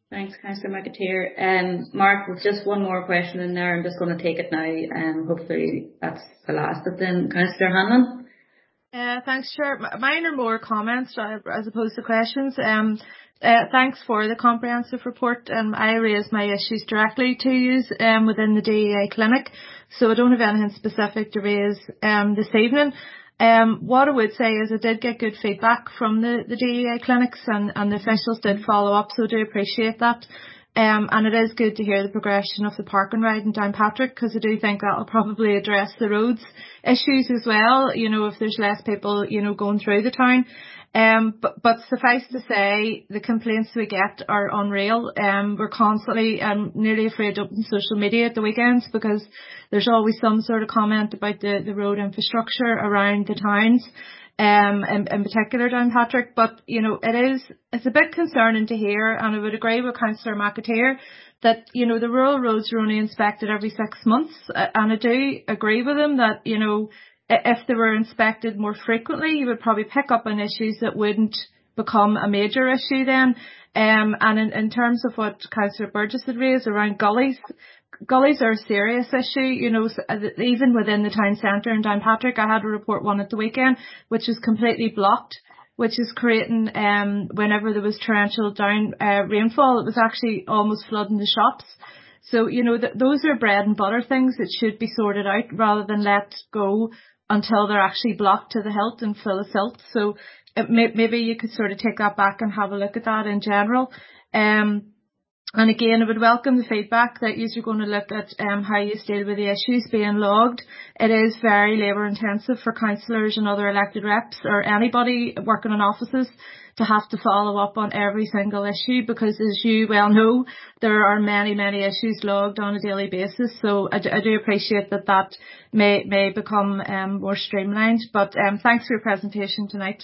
Thanks, Councillor McAteer. Um, Mark, with just one more question in there, I'm just going to take it now, and hopefully that's the last of them. Councillor Hanlon? Uh, thanks, Chair. M- Mine are more comments uh, as opposed to questions. Um, uh, thanks for the comprehensive report. Um, I raised my issues directly to you um, within the D E A clinic, so I don't have anything specific to raise um, this evening. Um, what I would say is I did get good feedback from the, the D E A clinics, and, and the officials did follow up, so I do appreciate that. Um, and it is good to hear the progression of the park and ride in Downpatrick, because I do think that will probably address the roads issues as well, you know, if there's less people, you know, going through the town. Um, but, but suffice to say, the complaints we get are unreal. Um, we're constantly um, nearly afraid to open social media at the weekends, because there's always some sort of comment about the, the road infrastructure around the towns. Um, in, in particular Downpatrick, but you know, it is, it's a bit concerning to hear, and I would agree with Councillor McAteer that, you know, the rural roads are only inspected every six months, uh, and I do agree with him that, you know, if they were inspected more frequently, you would probably pick up on issues that wouldn't become a major issue then. Um, and in, in terms of what Councillor Burgess had raised around gullies, Gullies are a serious issue, you know, even within the town centre in Downpatrick. I had to report one at the weekend, which is completely blocked, which is creating, um, whenever there was torrential down, uh, rainfall, it was actually almost flooding the shops. So, you know, th- those are bread and butter things that should be sorted out rather than let go until they're actually blocked to the hilt and full of silt. So it may- maybe you could sort of take that back and have a look at that in general. Um, And again, I would welcome the feedback that you're going to look at um, how you deal with the issues being logged. It is very labour intensive for councillors and other elected reps or anybody working in offices to have to follow up on every single issue, because as you well know, there are many, many issues logged on a daily basis. So I do, I do appreciate that that may, may become um, more streamlined. But um, thanks for your presentation tonight.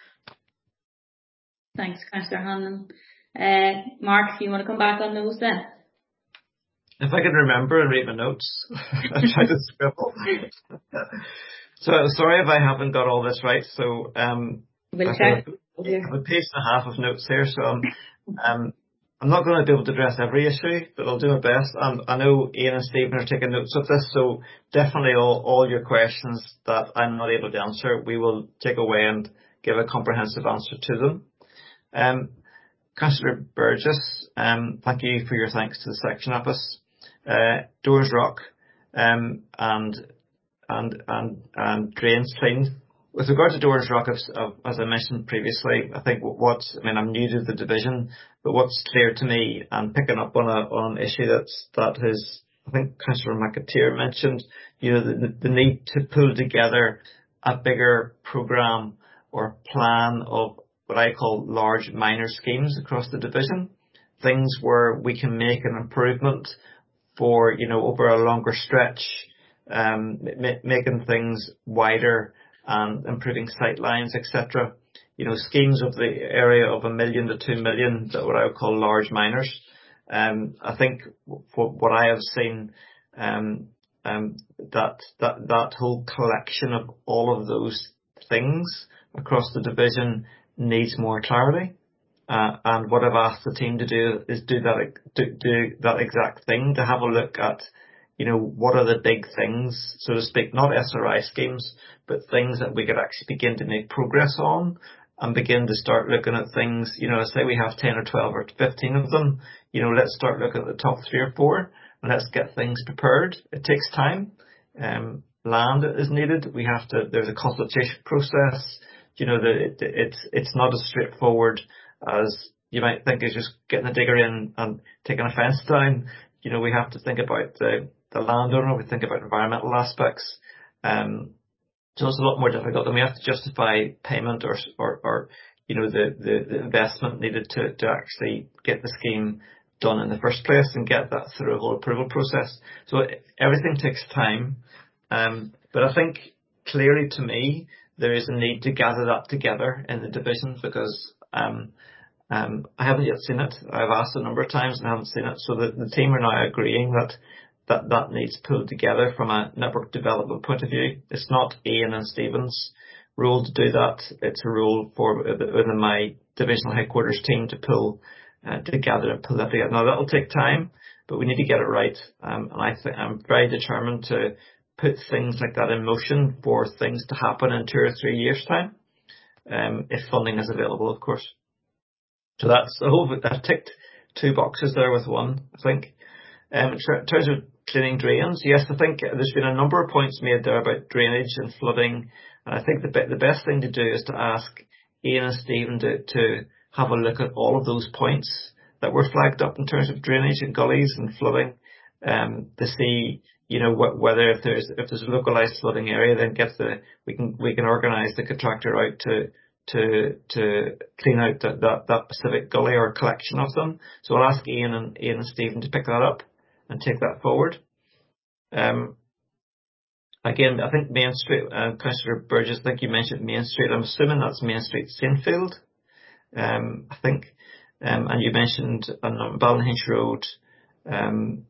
Thanks, Councillor Hanlon. Uh, Mark, if you want to come back on those then. If I can remember and read my notes, I try to scribble. So sorry if I haven't got all this right. So um, we'll I check. have a page and a half of notes here. So I'm, um, I'm not going to be able to address every issue, but I'll do my best. And I know Ian and Stephen are taking notes of this, so definitely all, all your questions that I'm not able to answer, we will take away and give a comprehensive answer to them. Um, Councillor Burgess, um, thank you for your thanks to the section office. Uh, Doors Rock, um, and, and, and, and drains cleaned. With regard to Doors Rock, as, as I mentioned previously, I think what's, I mean, I'm new to the division, but what's clear to me, and picking up on a, on an issue that's, that is, I think Councillor McAteer mentioned, you know, the, the need to pull together a bigger programme or plan of what I call large minor schemes across the division. Things where we can make an improvement for, you know, over a longer stretch, um, m- making things wider and improving sight lines, et cetera. You know, schemes of the area of a million to two million, that what I would call large minors. Um, I think for what I have seen, um, um, that, that, that whole collection of all of those things across the division needs more clarity. Uh, and what I've asked the team to do is do that, do, do that exact thing, to have a look at, you know, what are the big things, so to speak, not S R I schemes, but things that we could actually begin to make progress on and begin to start looking at things, you know, say we have ten or twelve or fifteen of them, you know, let's start looking at the top three or four and let's get things prepared. It takes time. Um, land is needed. We have to, there's a consultation process. You know, that it, it's, it's not as straightforward as you might think, is just getting a digger in and taking a fence down. You know, we have to think about the, the landowner, we think about environmental aspects. Um, so it's a lot more difficult, and we have to justify payment or, or, or you know, the, the, the investment needed to, to actually get the scheme done in the first place and get that through a whole approval process. So everything takes time. Um, but I think clearly to me, there is a need to gather that together in the division, because um, um, I haven't yet seen it. I've asked a number of times and I haven't seen it. So the, the team are now agreeing that, that that needs pulled together from a network development point of view. It's not Ian and Stephen's role to do that. It's a role for within my divisional headquarters team to pull uh, together and pull that together. Now that'll take time, but we need to get it right. Um, and I think I'm very determined to put things like that in motion for things to happen in two or three years' time, um, if funding is available, of course. So that's, I hope I've ticked two boxes there with one, I think. Um, in terms of cleaning drains, yes, I think there's been a number of points made there about drainage and flooding. And I think the, be- the best thing to do is to ask Ian and Stephen to, to have a look at all of those points that were flagged up in terms of drainage and gullies and flooding, um, to see, you know, wh- whether if there's if there's a localized flooding area, then get the we can we can organise the contractor out to to to clean out that, that that specific gully or collection of them. So I'll ask Ian and Ian and Stephen to pick that up and take that forward. Um, again, I think Main Street, uh, Councillor Burgess, I think you mentioned Main Street. I'm assuming that's Main Street, Saintfield. Um, I think, um, and you mentioned on Ballinhinch Road. Um,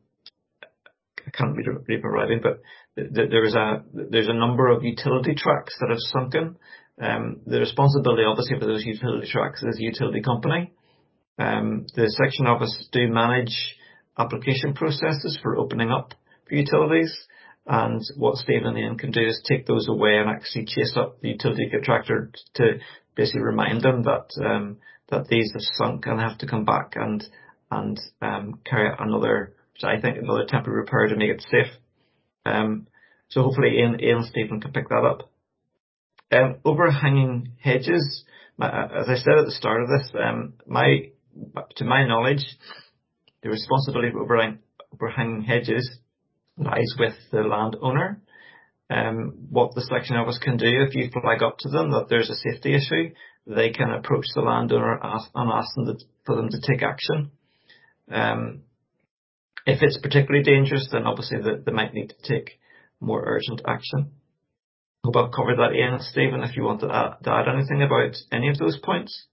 I can't read, read my writing, but th- th- there is a there's a number of utility tracks that have sunken. Um, the responsibility, obviously, for those utility tracks is the utility company. Um, the section office do manage application processes for opening up for utilities, and what Stephen and Ian can do is take those away and actually chase up the utility contractor to basically remind them that um, that these have sunk and have to come back and and um, carry out another, I think, another temporary repair to make it safe. Um, so hopefully Ian, Ian and Stephen can pick that up. Um, overhanging hedges, my, as I said at the start of this, um, my to my knowledge, the responsibility for overhang, overhanging hedges lies with the landowner. Um, what the section office can do, if you flag up to them that there's a safety issue, they can approach the landowner ask, and ask them to, for them to take action. Um, if it's particularly dangerous, then obviously the, they might need to take more urgent action. I hope I've covered that, Ian and Stephen, if you want to add, to add anything about any of those points.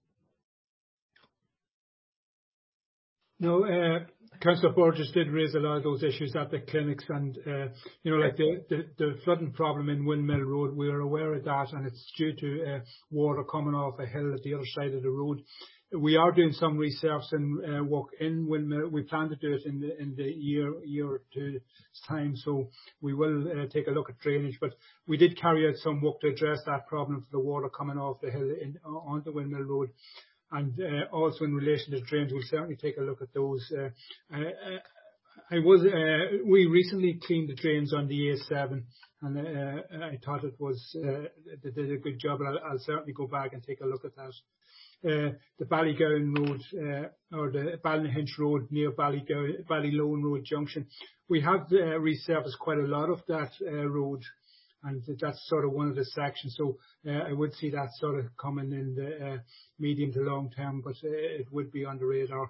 No, uh, Councillor Burgess did raise a lot of those issues at the clinics, and uh, you know, like the, the, the flooding problem in Windmill Road, we are aware of that, and it's due to uh, water coming off a hill at the other side of the road. We are doing some resurfacing uh, work in Windmill. We plan to do it in the in the year year or two's time, so we will uh, take a look at drainage. But we did carry out some work to address that problem for the water coming off the hill in, onto Windmill Road. And uh, also in relation to drains, we'll certainly take a look at those. Uh, uh, I was uh, we recently cleaned the drains on the A seven, and uh, I thought it was uh, they did a good job. I'll, I'll certainly go back and take a look at that. Uh, the Ballygowan Road uh, or the Ballinhinch Road near Ballygowan, Ballylone Road Junction, we have uh, resurfaced quite a lot of that uh, road. And that's sort of one of the sections. So uh, I would see that sort of coming in the uh, medium to long term, but uh, it would be on the radar.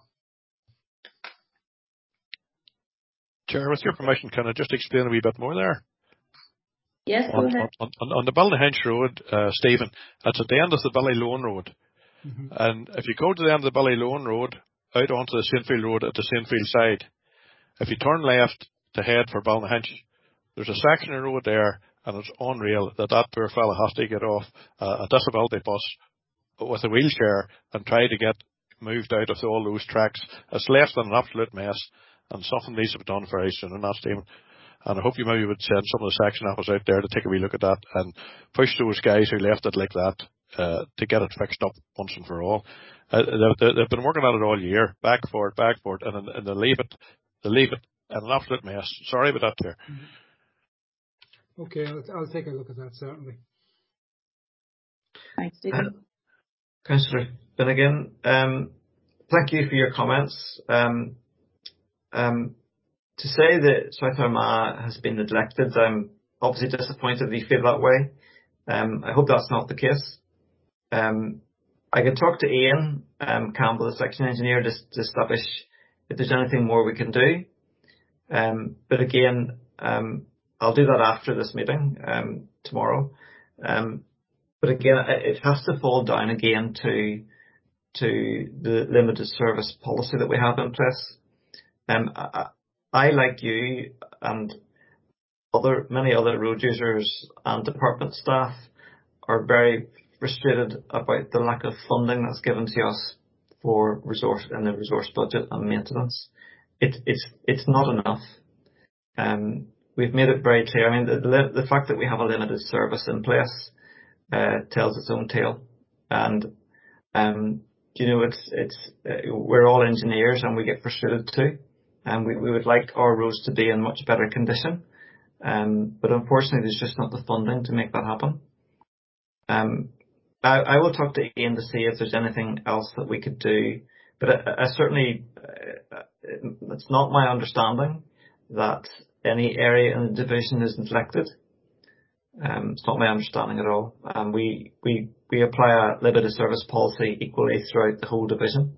Chair, with your permission, can I just explain a wee bit more there? Yes, go on, ahead. On, on, on the Ballinhinch Road, uh, Stephen, it's at the end of the Ballylone Road. Mm-hmm. And if you go to the end of the Ballylone Road, out onto the Saintfield Road at the Saintfield side, if you turn left to head for Ballinhinch, there's a section of road there, and it's unreal that that poor fella has to get off uh, a disability bus with a wheelchair and try to get moved out of all those tracks. It's left in an absolute mess, and something needs to be done very soon on that, Stephen. And I hope you maybe would send some of the section officers out there to take a wee look at that and push those guys who left it like that uh, to get it fixed up once and for all. Uh, they, they've been working on it all year, back for it, back for it, and, and they leave it, they leave it in an absolute mess. Sorry about that, there. Mm-hmm. Okay, I'll, I'll take a look at that, certainly. Thanks, Stephen. Uh, Councillor Finnegan, um, thank you for your comments. Um, um, to say that South Armagh has been neglected, I'm obviously disappointed that you feel that way. Um, I hope that's not the case. Um, I could talk to Ian um, Campbell, the section engineer, to, to establish if there's anything more we can do. Um, but again, um, I'll do that after this meeting um, tomorrow. Um, but again, it has to fall down again to to the limited service policy that we have in place. Um, I, I, like you and other many other road users and department staff, are very frustrated about the lack of funding that's given to us for resource in the resource budget and maintenance. It, it's it's not enough. Um, we've made it very clear. I mean, the, the fact that we have a limited service in place uh, tells its own tale. And um, you know, it's it's uh, we're all engineers and we get frustrated too. And we, we would like our roads to be in much better condition. Um, but unfortunately, there's just not the funding to make that happen. Um, I, I will talk to Ian to see if there's anything else that we could do. But I, I certainly, uh, it's not my understanding that any area in the division is neglected. Um, it's not my understanding at all. Um, we, we, we apply a limited service policy equally throughout the whole division.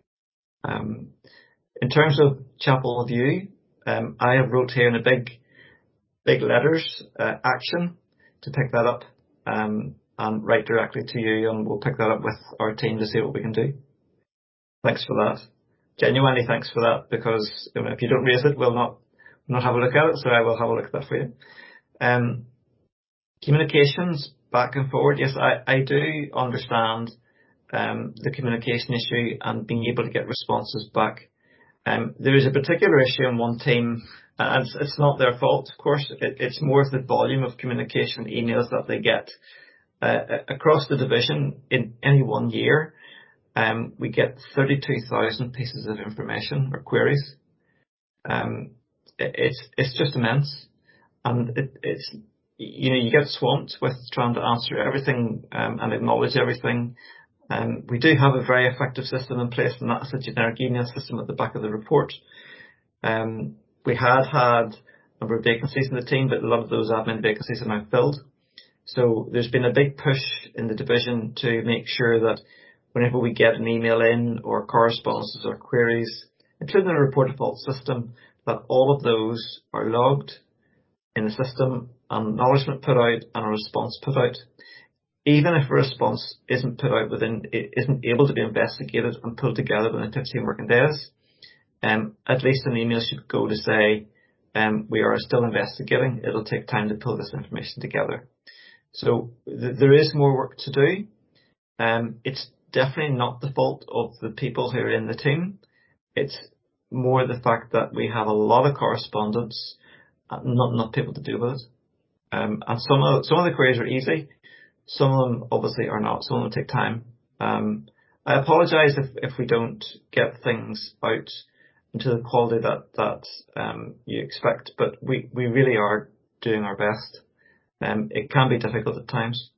Um, in terms of Chapel View, um, I have wrote here in a big, big letters, uh, action to pick that up, um, and write directly to you, and we'll pick that up with our team to see what we can do. Thanks for that. Genuinely thanks for that, because you know, if you don't raise it, we'll not, we'll not have a look at it, so I will have a look at that for you. Um, communications back and forward, yes, I, I do understand um, the communication issue and being able to get responses back. Um, there is a particular issue in one team, and it's, it's not their fault, of course. It, it's more of the volume of communication emails that they get. Uh, across the division in any one year, um, we get thirty-two thousand pieces of information or queries. Um, it, it's it's just immense, and it, it's you know you get swamped with trying to answer everything um, and acknowledge everything. Um, we do have a very effective system in place, and that's a generic email system at the back of the report. Um, we had had a number of vacancies in the team, but a lot of those admin vacancies are now filled. So there's been a big push in the division to make sure that whenever we get an email in or correspondences or queries, including the report default system, that all of those are logged in the system, and acknowledgement put out and a response put out. Even if a response isn't put out within, it isn't able to be investigated and pulled together within fifteen working days, um, at least an email should go to say, um, we are still investigating. It'll take time to pull this information together. So th- there is more work to do. Um, it's definitely not the fault of the people who are in the team. It's more the fact that we have a lot of correspondence, and not enough people to deal with it. Um, and some of some of the queries are easy. Some of them obviously are not. Some of them take time. Um, I apologise if, if we don't get things out into the quality that that um, you expect, but we, we really are doing our best. Um, it can be difficult at times.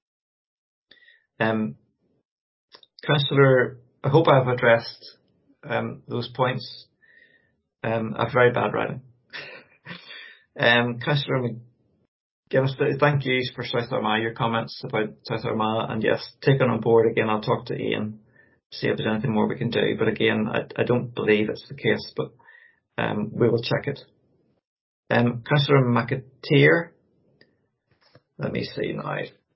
Um, Councillor, I hope I've addressed um, those points. Um, I have very bad writing. um, Councillor McGuinness, thank you for South Armagh, your comments about South Armagh, and yes, taken on board again. I'll talk to Ian, see if there's anything more we can do. But again, I, I don't believe it's the case, but um, we will check it. Um, Councillor McAteer. Let me see now.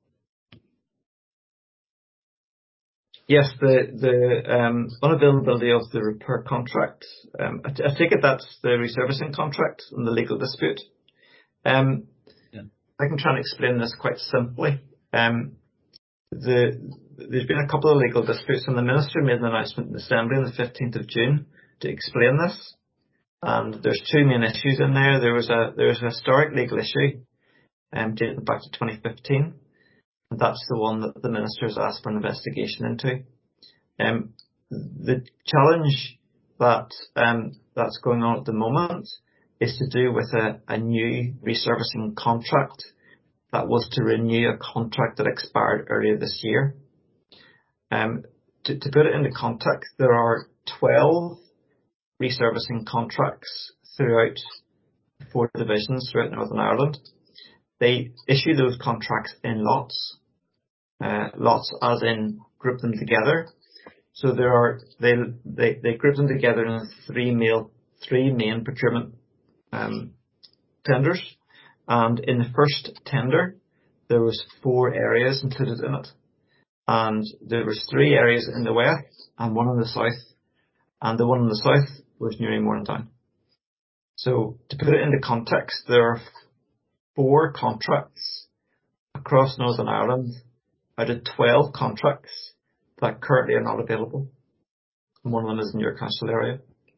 Yes, the the um, unavailability of the repair contract. Um, I, I take it that's the resurfacing contract and the legal dispute. Um, yeah. I can try and explain this quite simply. Um, the there's been a couple of legal disputes, and the Minister made an announcement in Assembly on the fifteenth of June to explain this. And there's two main issues in there. There was a there was a historic legal issue um, dating back to twenty fifteen. And that's the one that the Minister has asked for an investigation into. Um, the challenge that um, that's going on at the moment is to do with a, a new resurfacing contract that was to renew a contract that expired earlier this year. Um, to, to put it into context, there are twelve resurfacing contracts throughout four divisions throughout Northern Ireland. They issue those contracts in lots. Uh, lots as in group them together. So there are they they they group them together in three main three main procurement um, tenders. And in the first tender, there was four areas included in it, and there was three areas in the west and one in the south, and the one in the south was Newry Mornington. So to put it into context, there are four contracts across Northern Ireland out of twelve contracts that currently are not available. and one of them is in your council area.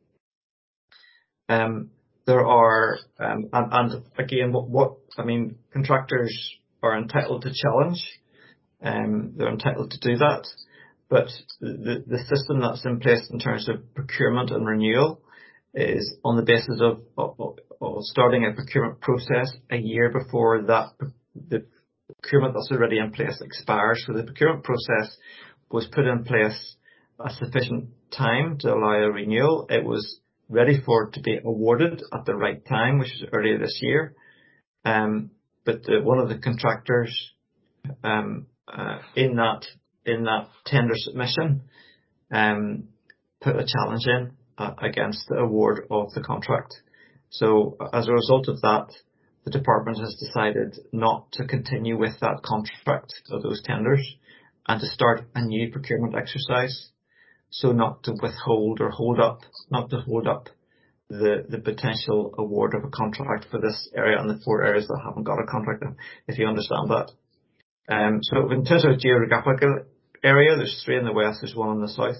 Um, there are, um, and, and again, what, what, I mean, contractors are entitled to challenge. Um, they're entitled to do that. But the, the system that's in place in terms of procurement and renewal is on the basis of, of, of starting a procurement process a year before that the procurement that's already in place expires. So the procurement process was put in place a sufficient time to allow a renewal. It was ready for it to be awarded at the right time, which was earlier this year. Um, but the, one of the contractors um, uh, in that in that tender submission um, put a challenge in uh, against the award of the contract. So as a result of that, the department has decided not to continue with that contract of those tenders and to start a new procurement exercise. So not to withhold or hold up, not to hold up the, the potential award of a contract for this area and the four areas that haven't got a contract, if you understand that. Um, so in terms of geographical area, there's three in the west, there's one in the south.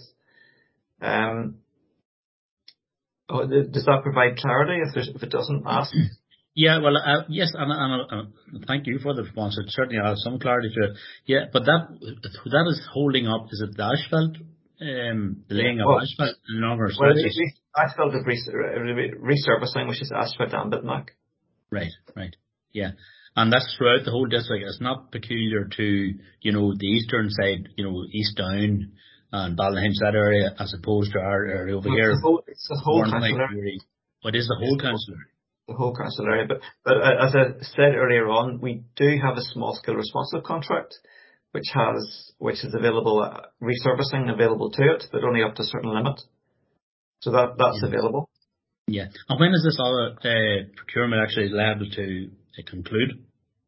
Um, oh, does that provide clarity? If, there's, if it doesn't, ask. Yeah, well, uh, yes, and, and uh, thank you for the response. It certainly adds some clarity to it. Yeah, but that that is holding up. Is it the asphalt, um, the laying of well, asphalt in longer well, stretches? Asphalt of res- resurfacing, which is asphalt and bitmac. Right, right, yeah. And that's throughout the whole district. It's not peculiar to, you know, the eastern side, you know, East Down and Ballyhinch, that area, as opposed to our area over well, here. It's the whole, it's the whole council area. What is the whole council area? The whole council area. But, but uh, as I said earlier on, we do have a small scale responsive contract, which has, which is available, uh, resurfacing available to it, but only up to a certain limit. So that, that's yeah. available. Yeah. And when is this other uh, procurement actually liable to uh, conclude?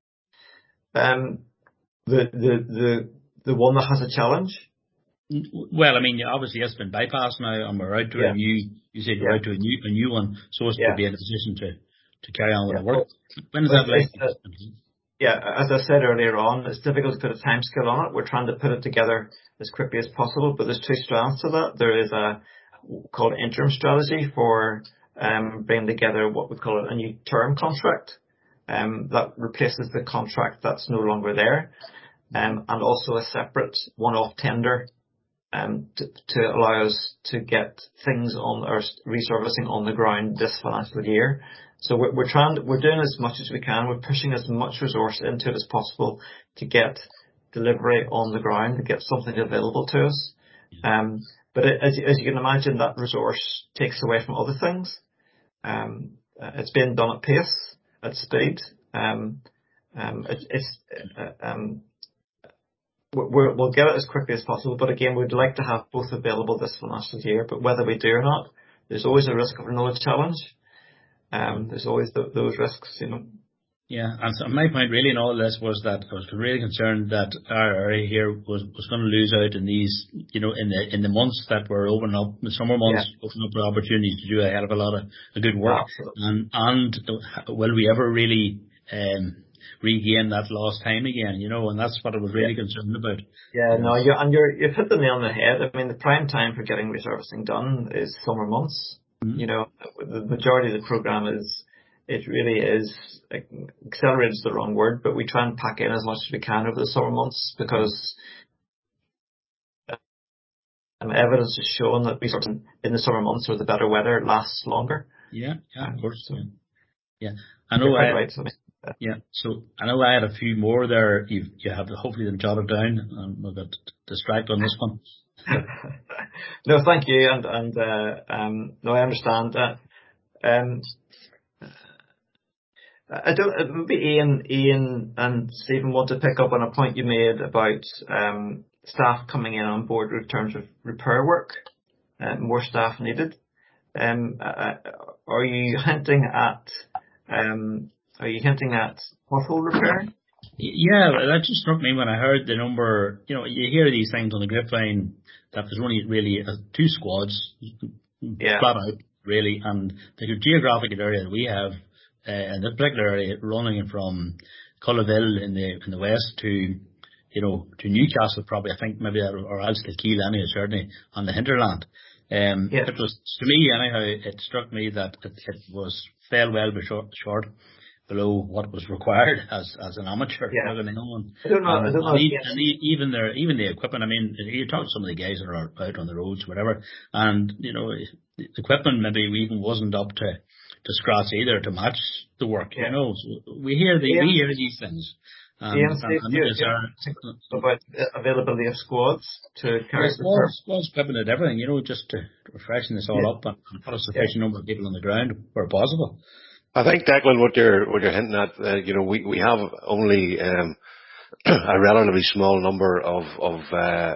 Um, the, the, the, the one that has a challenge? Well, I mean, obviously it's been bypassed now and we're out to yeah. a new, you said you're yeah. out to a new, a new one, so as yeah. to be in a position to, to carry on with yeah. the work. Well, when is well, that likely? Uh, yeah, as I said earlier on, it's difficult to put a timescale on it. We're trying to put it together as quickly as possible, but there's two strands to that. There is a called interim strategy for um, bringing together what we call a new term contract um, that replaces the contract that's no longer there, um, and also a separate one-off tender um, to, to allow us to get things on our resurfacing on the ground this financial year. So we're, we're trying, to, we're doing as much as we can. We're pushing as much resource into it as possible to get delivery on the ground, to get something available to us. Um, but it, as, as you can imagine, that resource takes away from other things. Um, it's being done at pace, at speed. Um, um, it, it's, uh, um, we're, we'll get it as quickly as possible. But again, we'd like to have both available this financial year. But whether we do or not, there's always a risk of another challenge. Um, there's always the, those risks, you know. Yeah, and so my point really in all this was that I was really concerned that our area here was, was going to lose out in these, you know, in the in the months that were opening up, the summer months, yeah. opening up the opportunity to do a hell of a lot of a good work. Absolutely. And and will we ever really um, regain that lost time again? You know, and that's what I was really yeah. concerned about. Yeah, no, you and you're you've hit the nail on the head. I mean, the prime time for getting resurfacing done is summer months. Mm-hmm. You know, the majority of the program is. It really is, accelerated is the wrong word, but we try and pack in as much as we can over the summer months because um, evidence has shown that we sort of in the summer months where the better weather lasts longer. Yeah, yeah, of course. So, yeah, I know. I, right, so, yeah. yeah, so I know I had a few more there. You you have hopefully them jotted down, and we'll get distracted on this one. No, thank you, and and uh, um, no, I understand that. Um, I don't. It would be Ian, Ian, and Stephen want to pick up on a point you made about um, staff coming in on board in terms of repair work, uh, more staff needed. Um, uh, are you hinting at? Um, are you hinting at pothole repair? Yeah, that just struck me when I heard the number. You know, you hear these things on the grapevine that there's only really uh, two squads, yeah. flat out, really, and the geographic area that we have. Uh, in this particular area, running from Cullaville in the in the west to, you know, to Newcastle, probably I think maybe or else Kilkeel anyway, certainly on the hinterland. Um, Yeah. It was, to me anyhow, it struck me that it, it was fell well be short, short below what was required as as an amateur. Yeah. You know, and, I don't know. and, I don't know. and, If even, and e- even their even the equipment. I mean, you talk to some of the guys that are out on the roads, whatever, and you know, the equipment maybe even wasn't up to to scratch either to match the work. Yeah. You know, so we hear the Yeah. we hear these things. And, Yeah, and, Steve, and do you, is do you there, think about the availability of squads to carry yes, the well, repair? squads equipment and everything, you know, just to freshen this all Yeah. up and, and put a sufficient number of people on the ground where possible. I think, Declan, what you're what you're hinting at, uh, you know, we we have only um, a relatively small number of of uh,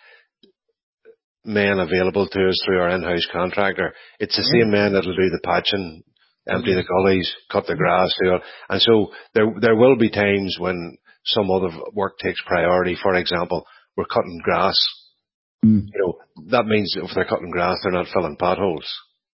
men available to us through our in-house contractor. It's the Yeah. same men that'll do the patching, empty Yeah. the gullies, cut the grass, do it. And so there there will be times when some other work takes priority. For example, we're cutting grass. Mm. You know, that means if they're cutting grass, they're not filling potholes.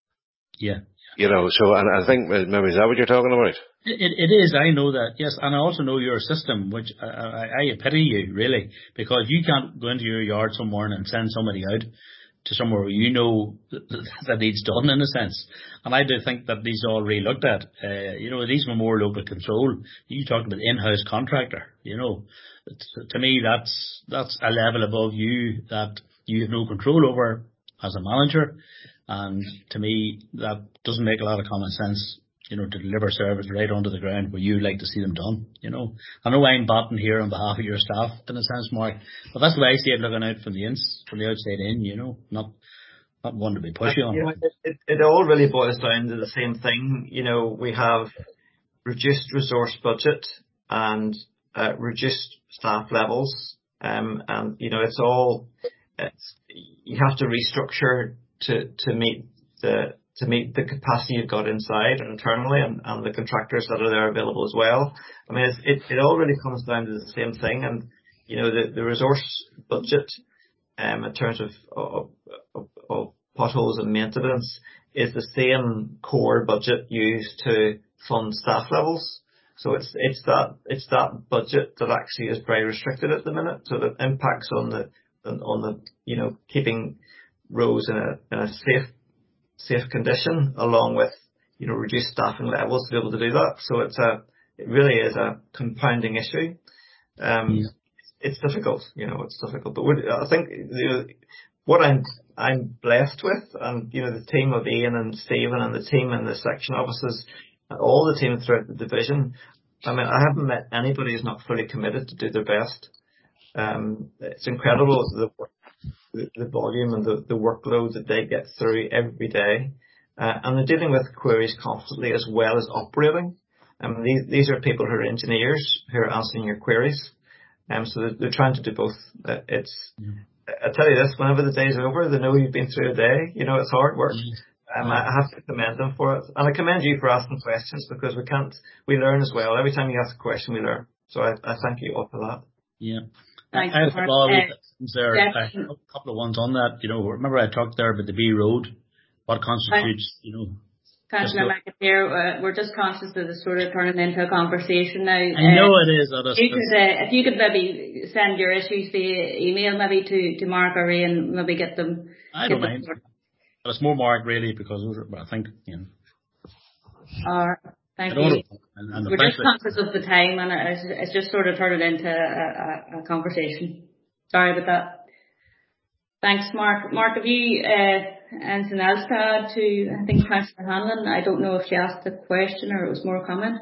Yeah. You know, so and I think uh, maybe is that what you're talking about? It, it is, I know that, yes, and I also know your system, which I, I, I pity you, really, because you can't go into your yard some morning and send somebody out to somewhere where you know that, that needs done, in a sense. And I do think that these are all re-looked at. Uh, you know, these were more local control. You talked about in-house contractor, you know. It's, to me, that's that's a level above you that you have no control over as a manager. And to me, that doesn't make a lot of common sense, you know, to deliver service right onto the ground where you like to see them done, you know. I know I'm batting here on behalf of your staff, in a sense, Mark, but that's the way I see it, looking out from the ins, from the outside in, you know, not not one to be pushy on. You know, it, it, it all really boils down to the same thing. You know, we have reduced resource budget and uh, reduced staff levels, um, and you know, it's all it's, you have to restructure to to meet the to meet the capacity you've got inside and internally, and, and the contractors that are there available as well. I mean, it's, it it all really comes down to the same thing, and you know, the the resource budget, um, in terms of of, of, of potholes and maintenance, is the same core budget used to fund staff levels. So it's it's that it's that budget that actually is very restricted at the minute. So the impacts on the on, on the you know keeping roads in a in a safe safe condition, along with you know reduced staffing levels to be able to do that. So it's a it really is a compounding issue. Um, Yeah. It's difficult, you know, it's difficult. But what, I think you know, what I'm I'm blessed with, and you know, the team of Ian and Stephen and the team in the section offices, and all the team throughout the division. I mean, I haven't met anybody who's not fully committed to do their best. Um, it's incredible the the, the volume and the, the workload that they get through every day, uh, and they're dealing with queries constantly as well as operating. I mean, these these are people who are engineers who are answering your queries. Um, so they're, they're trying to do both. Uh, it's, Yeah. I tell you this, whenever the day's over, they know you've been through a day. You know, it's hard work. Um, Yeah. I I have to commend them for it. And I commend you for asking questions, because we can't, we learn as well. Every time you ask a question, we learn. So I, I thank you all for that. Yeah. Thanks, I have a Mark. couple of Uh, things there, Jeff, a couple of ones on that. You know, remember I talked there about the B road, what constitutes, you know, Councillor just McAteer, uh, we're just conscious that it's sort of turning into a conversation now. I know Uh, it is. That is, you could, uh, if you could maybe send your issues via email maybe to, to Mark or Ray, and maybe get them. I get don't them mind. But it's more Mark really, because I think, you know. Or, thank I don't you. know. And, and We're thanks just conscious of the time, and it's, it's just sort of turned into a, a, a conversation. Sorry about that. Thanks, Mark. Mark, have you uh, anything else to add to, I think, Councillor Hanlon? I don't know if she asked a question or it was more a comment.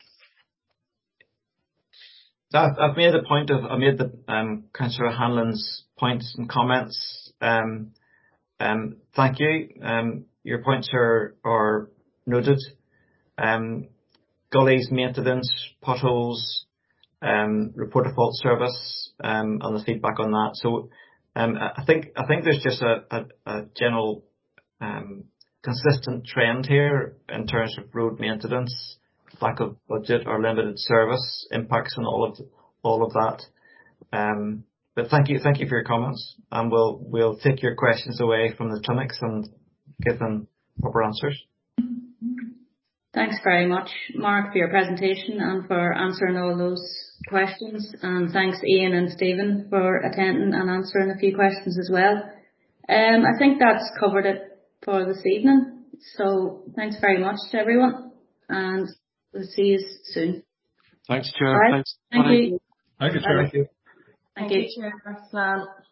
I've, I've made a point of, I made the um, Councillor Hanlon's points and comments. Um, um, thank you. Um, your points are, are noted. Um, gullies, maintenance, potholes, um, report of fault service, um, and the feedback on that. So, um, I think I think there's just a, a, a general um, consistent trend here in terms of road maintenance, lack of budget or limited service impacts on all of all of that. Um, but thank you, thank you for your comments, and we'll we'll take your questions away from the clinics and give them proper answers. Thanks very much, Mark, for your presentation and for answering all those questions. And thanks, Ian and Stephen, for attending and answering a few questions as well. Um, I think that's covered it for this evening. So thanks very much to everyone, and we'll see you soon. Thanks, Chair. Right. Thanks. Thank Bye. you. Thank you, Chair. Chair. Thank you, Chair.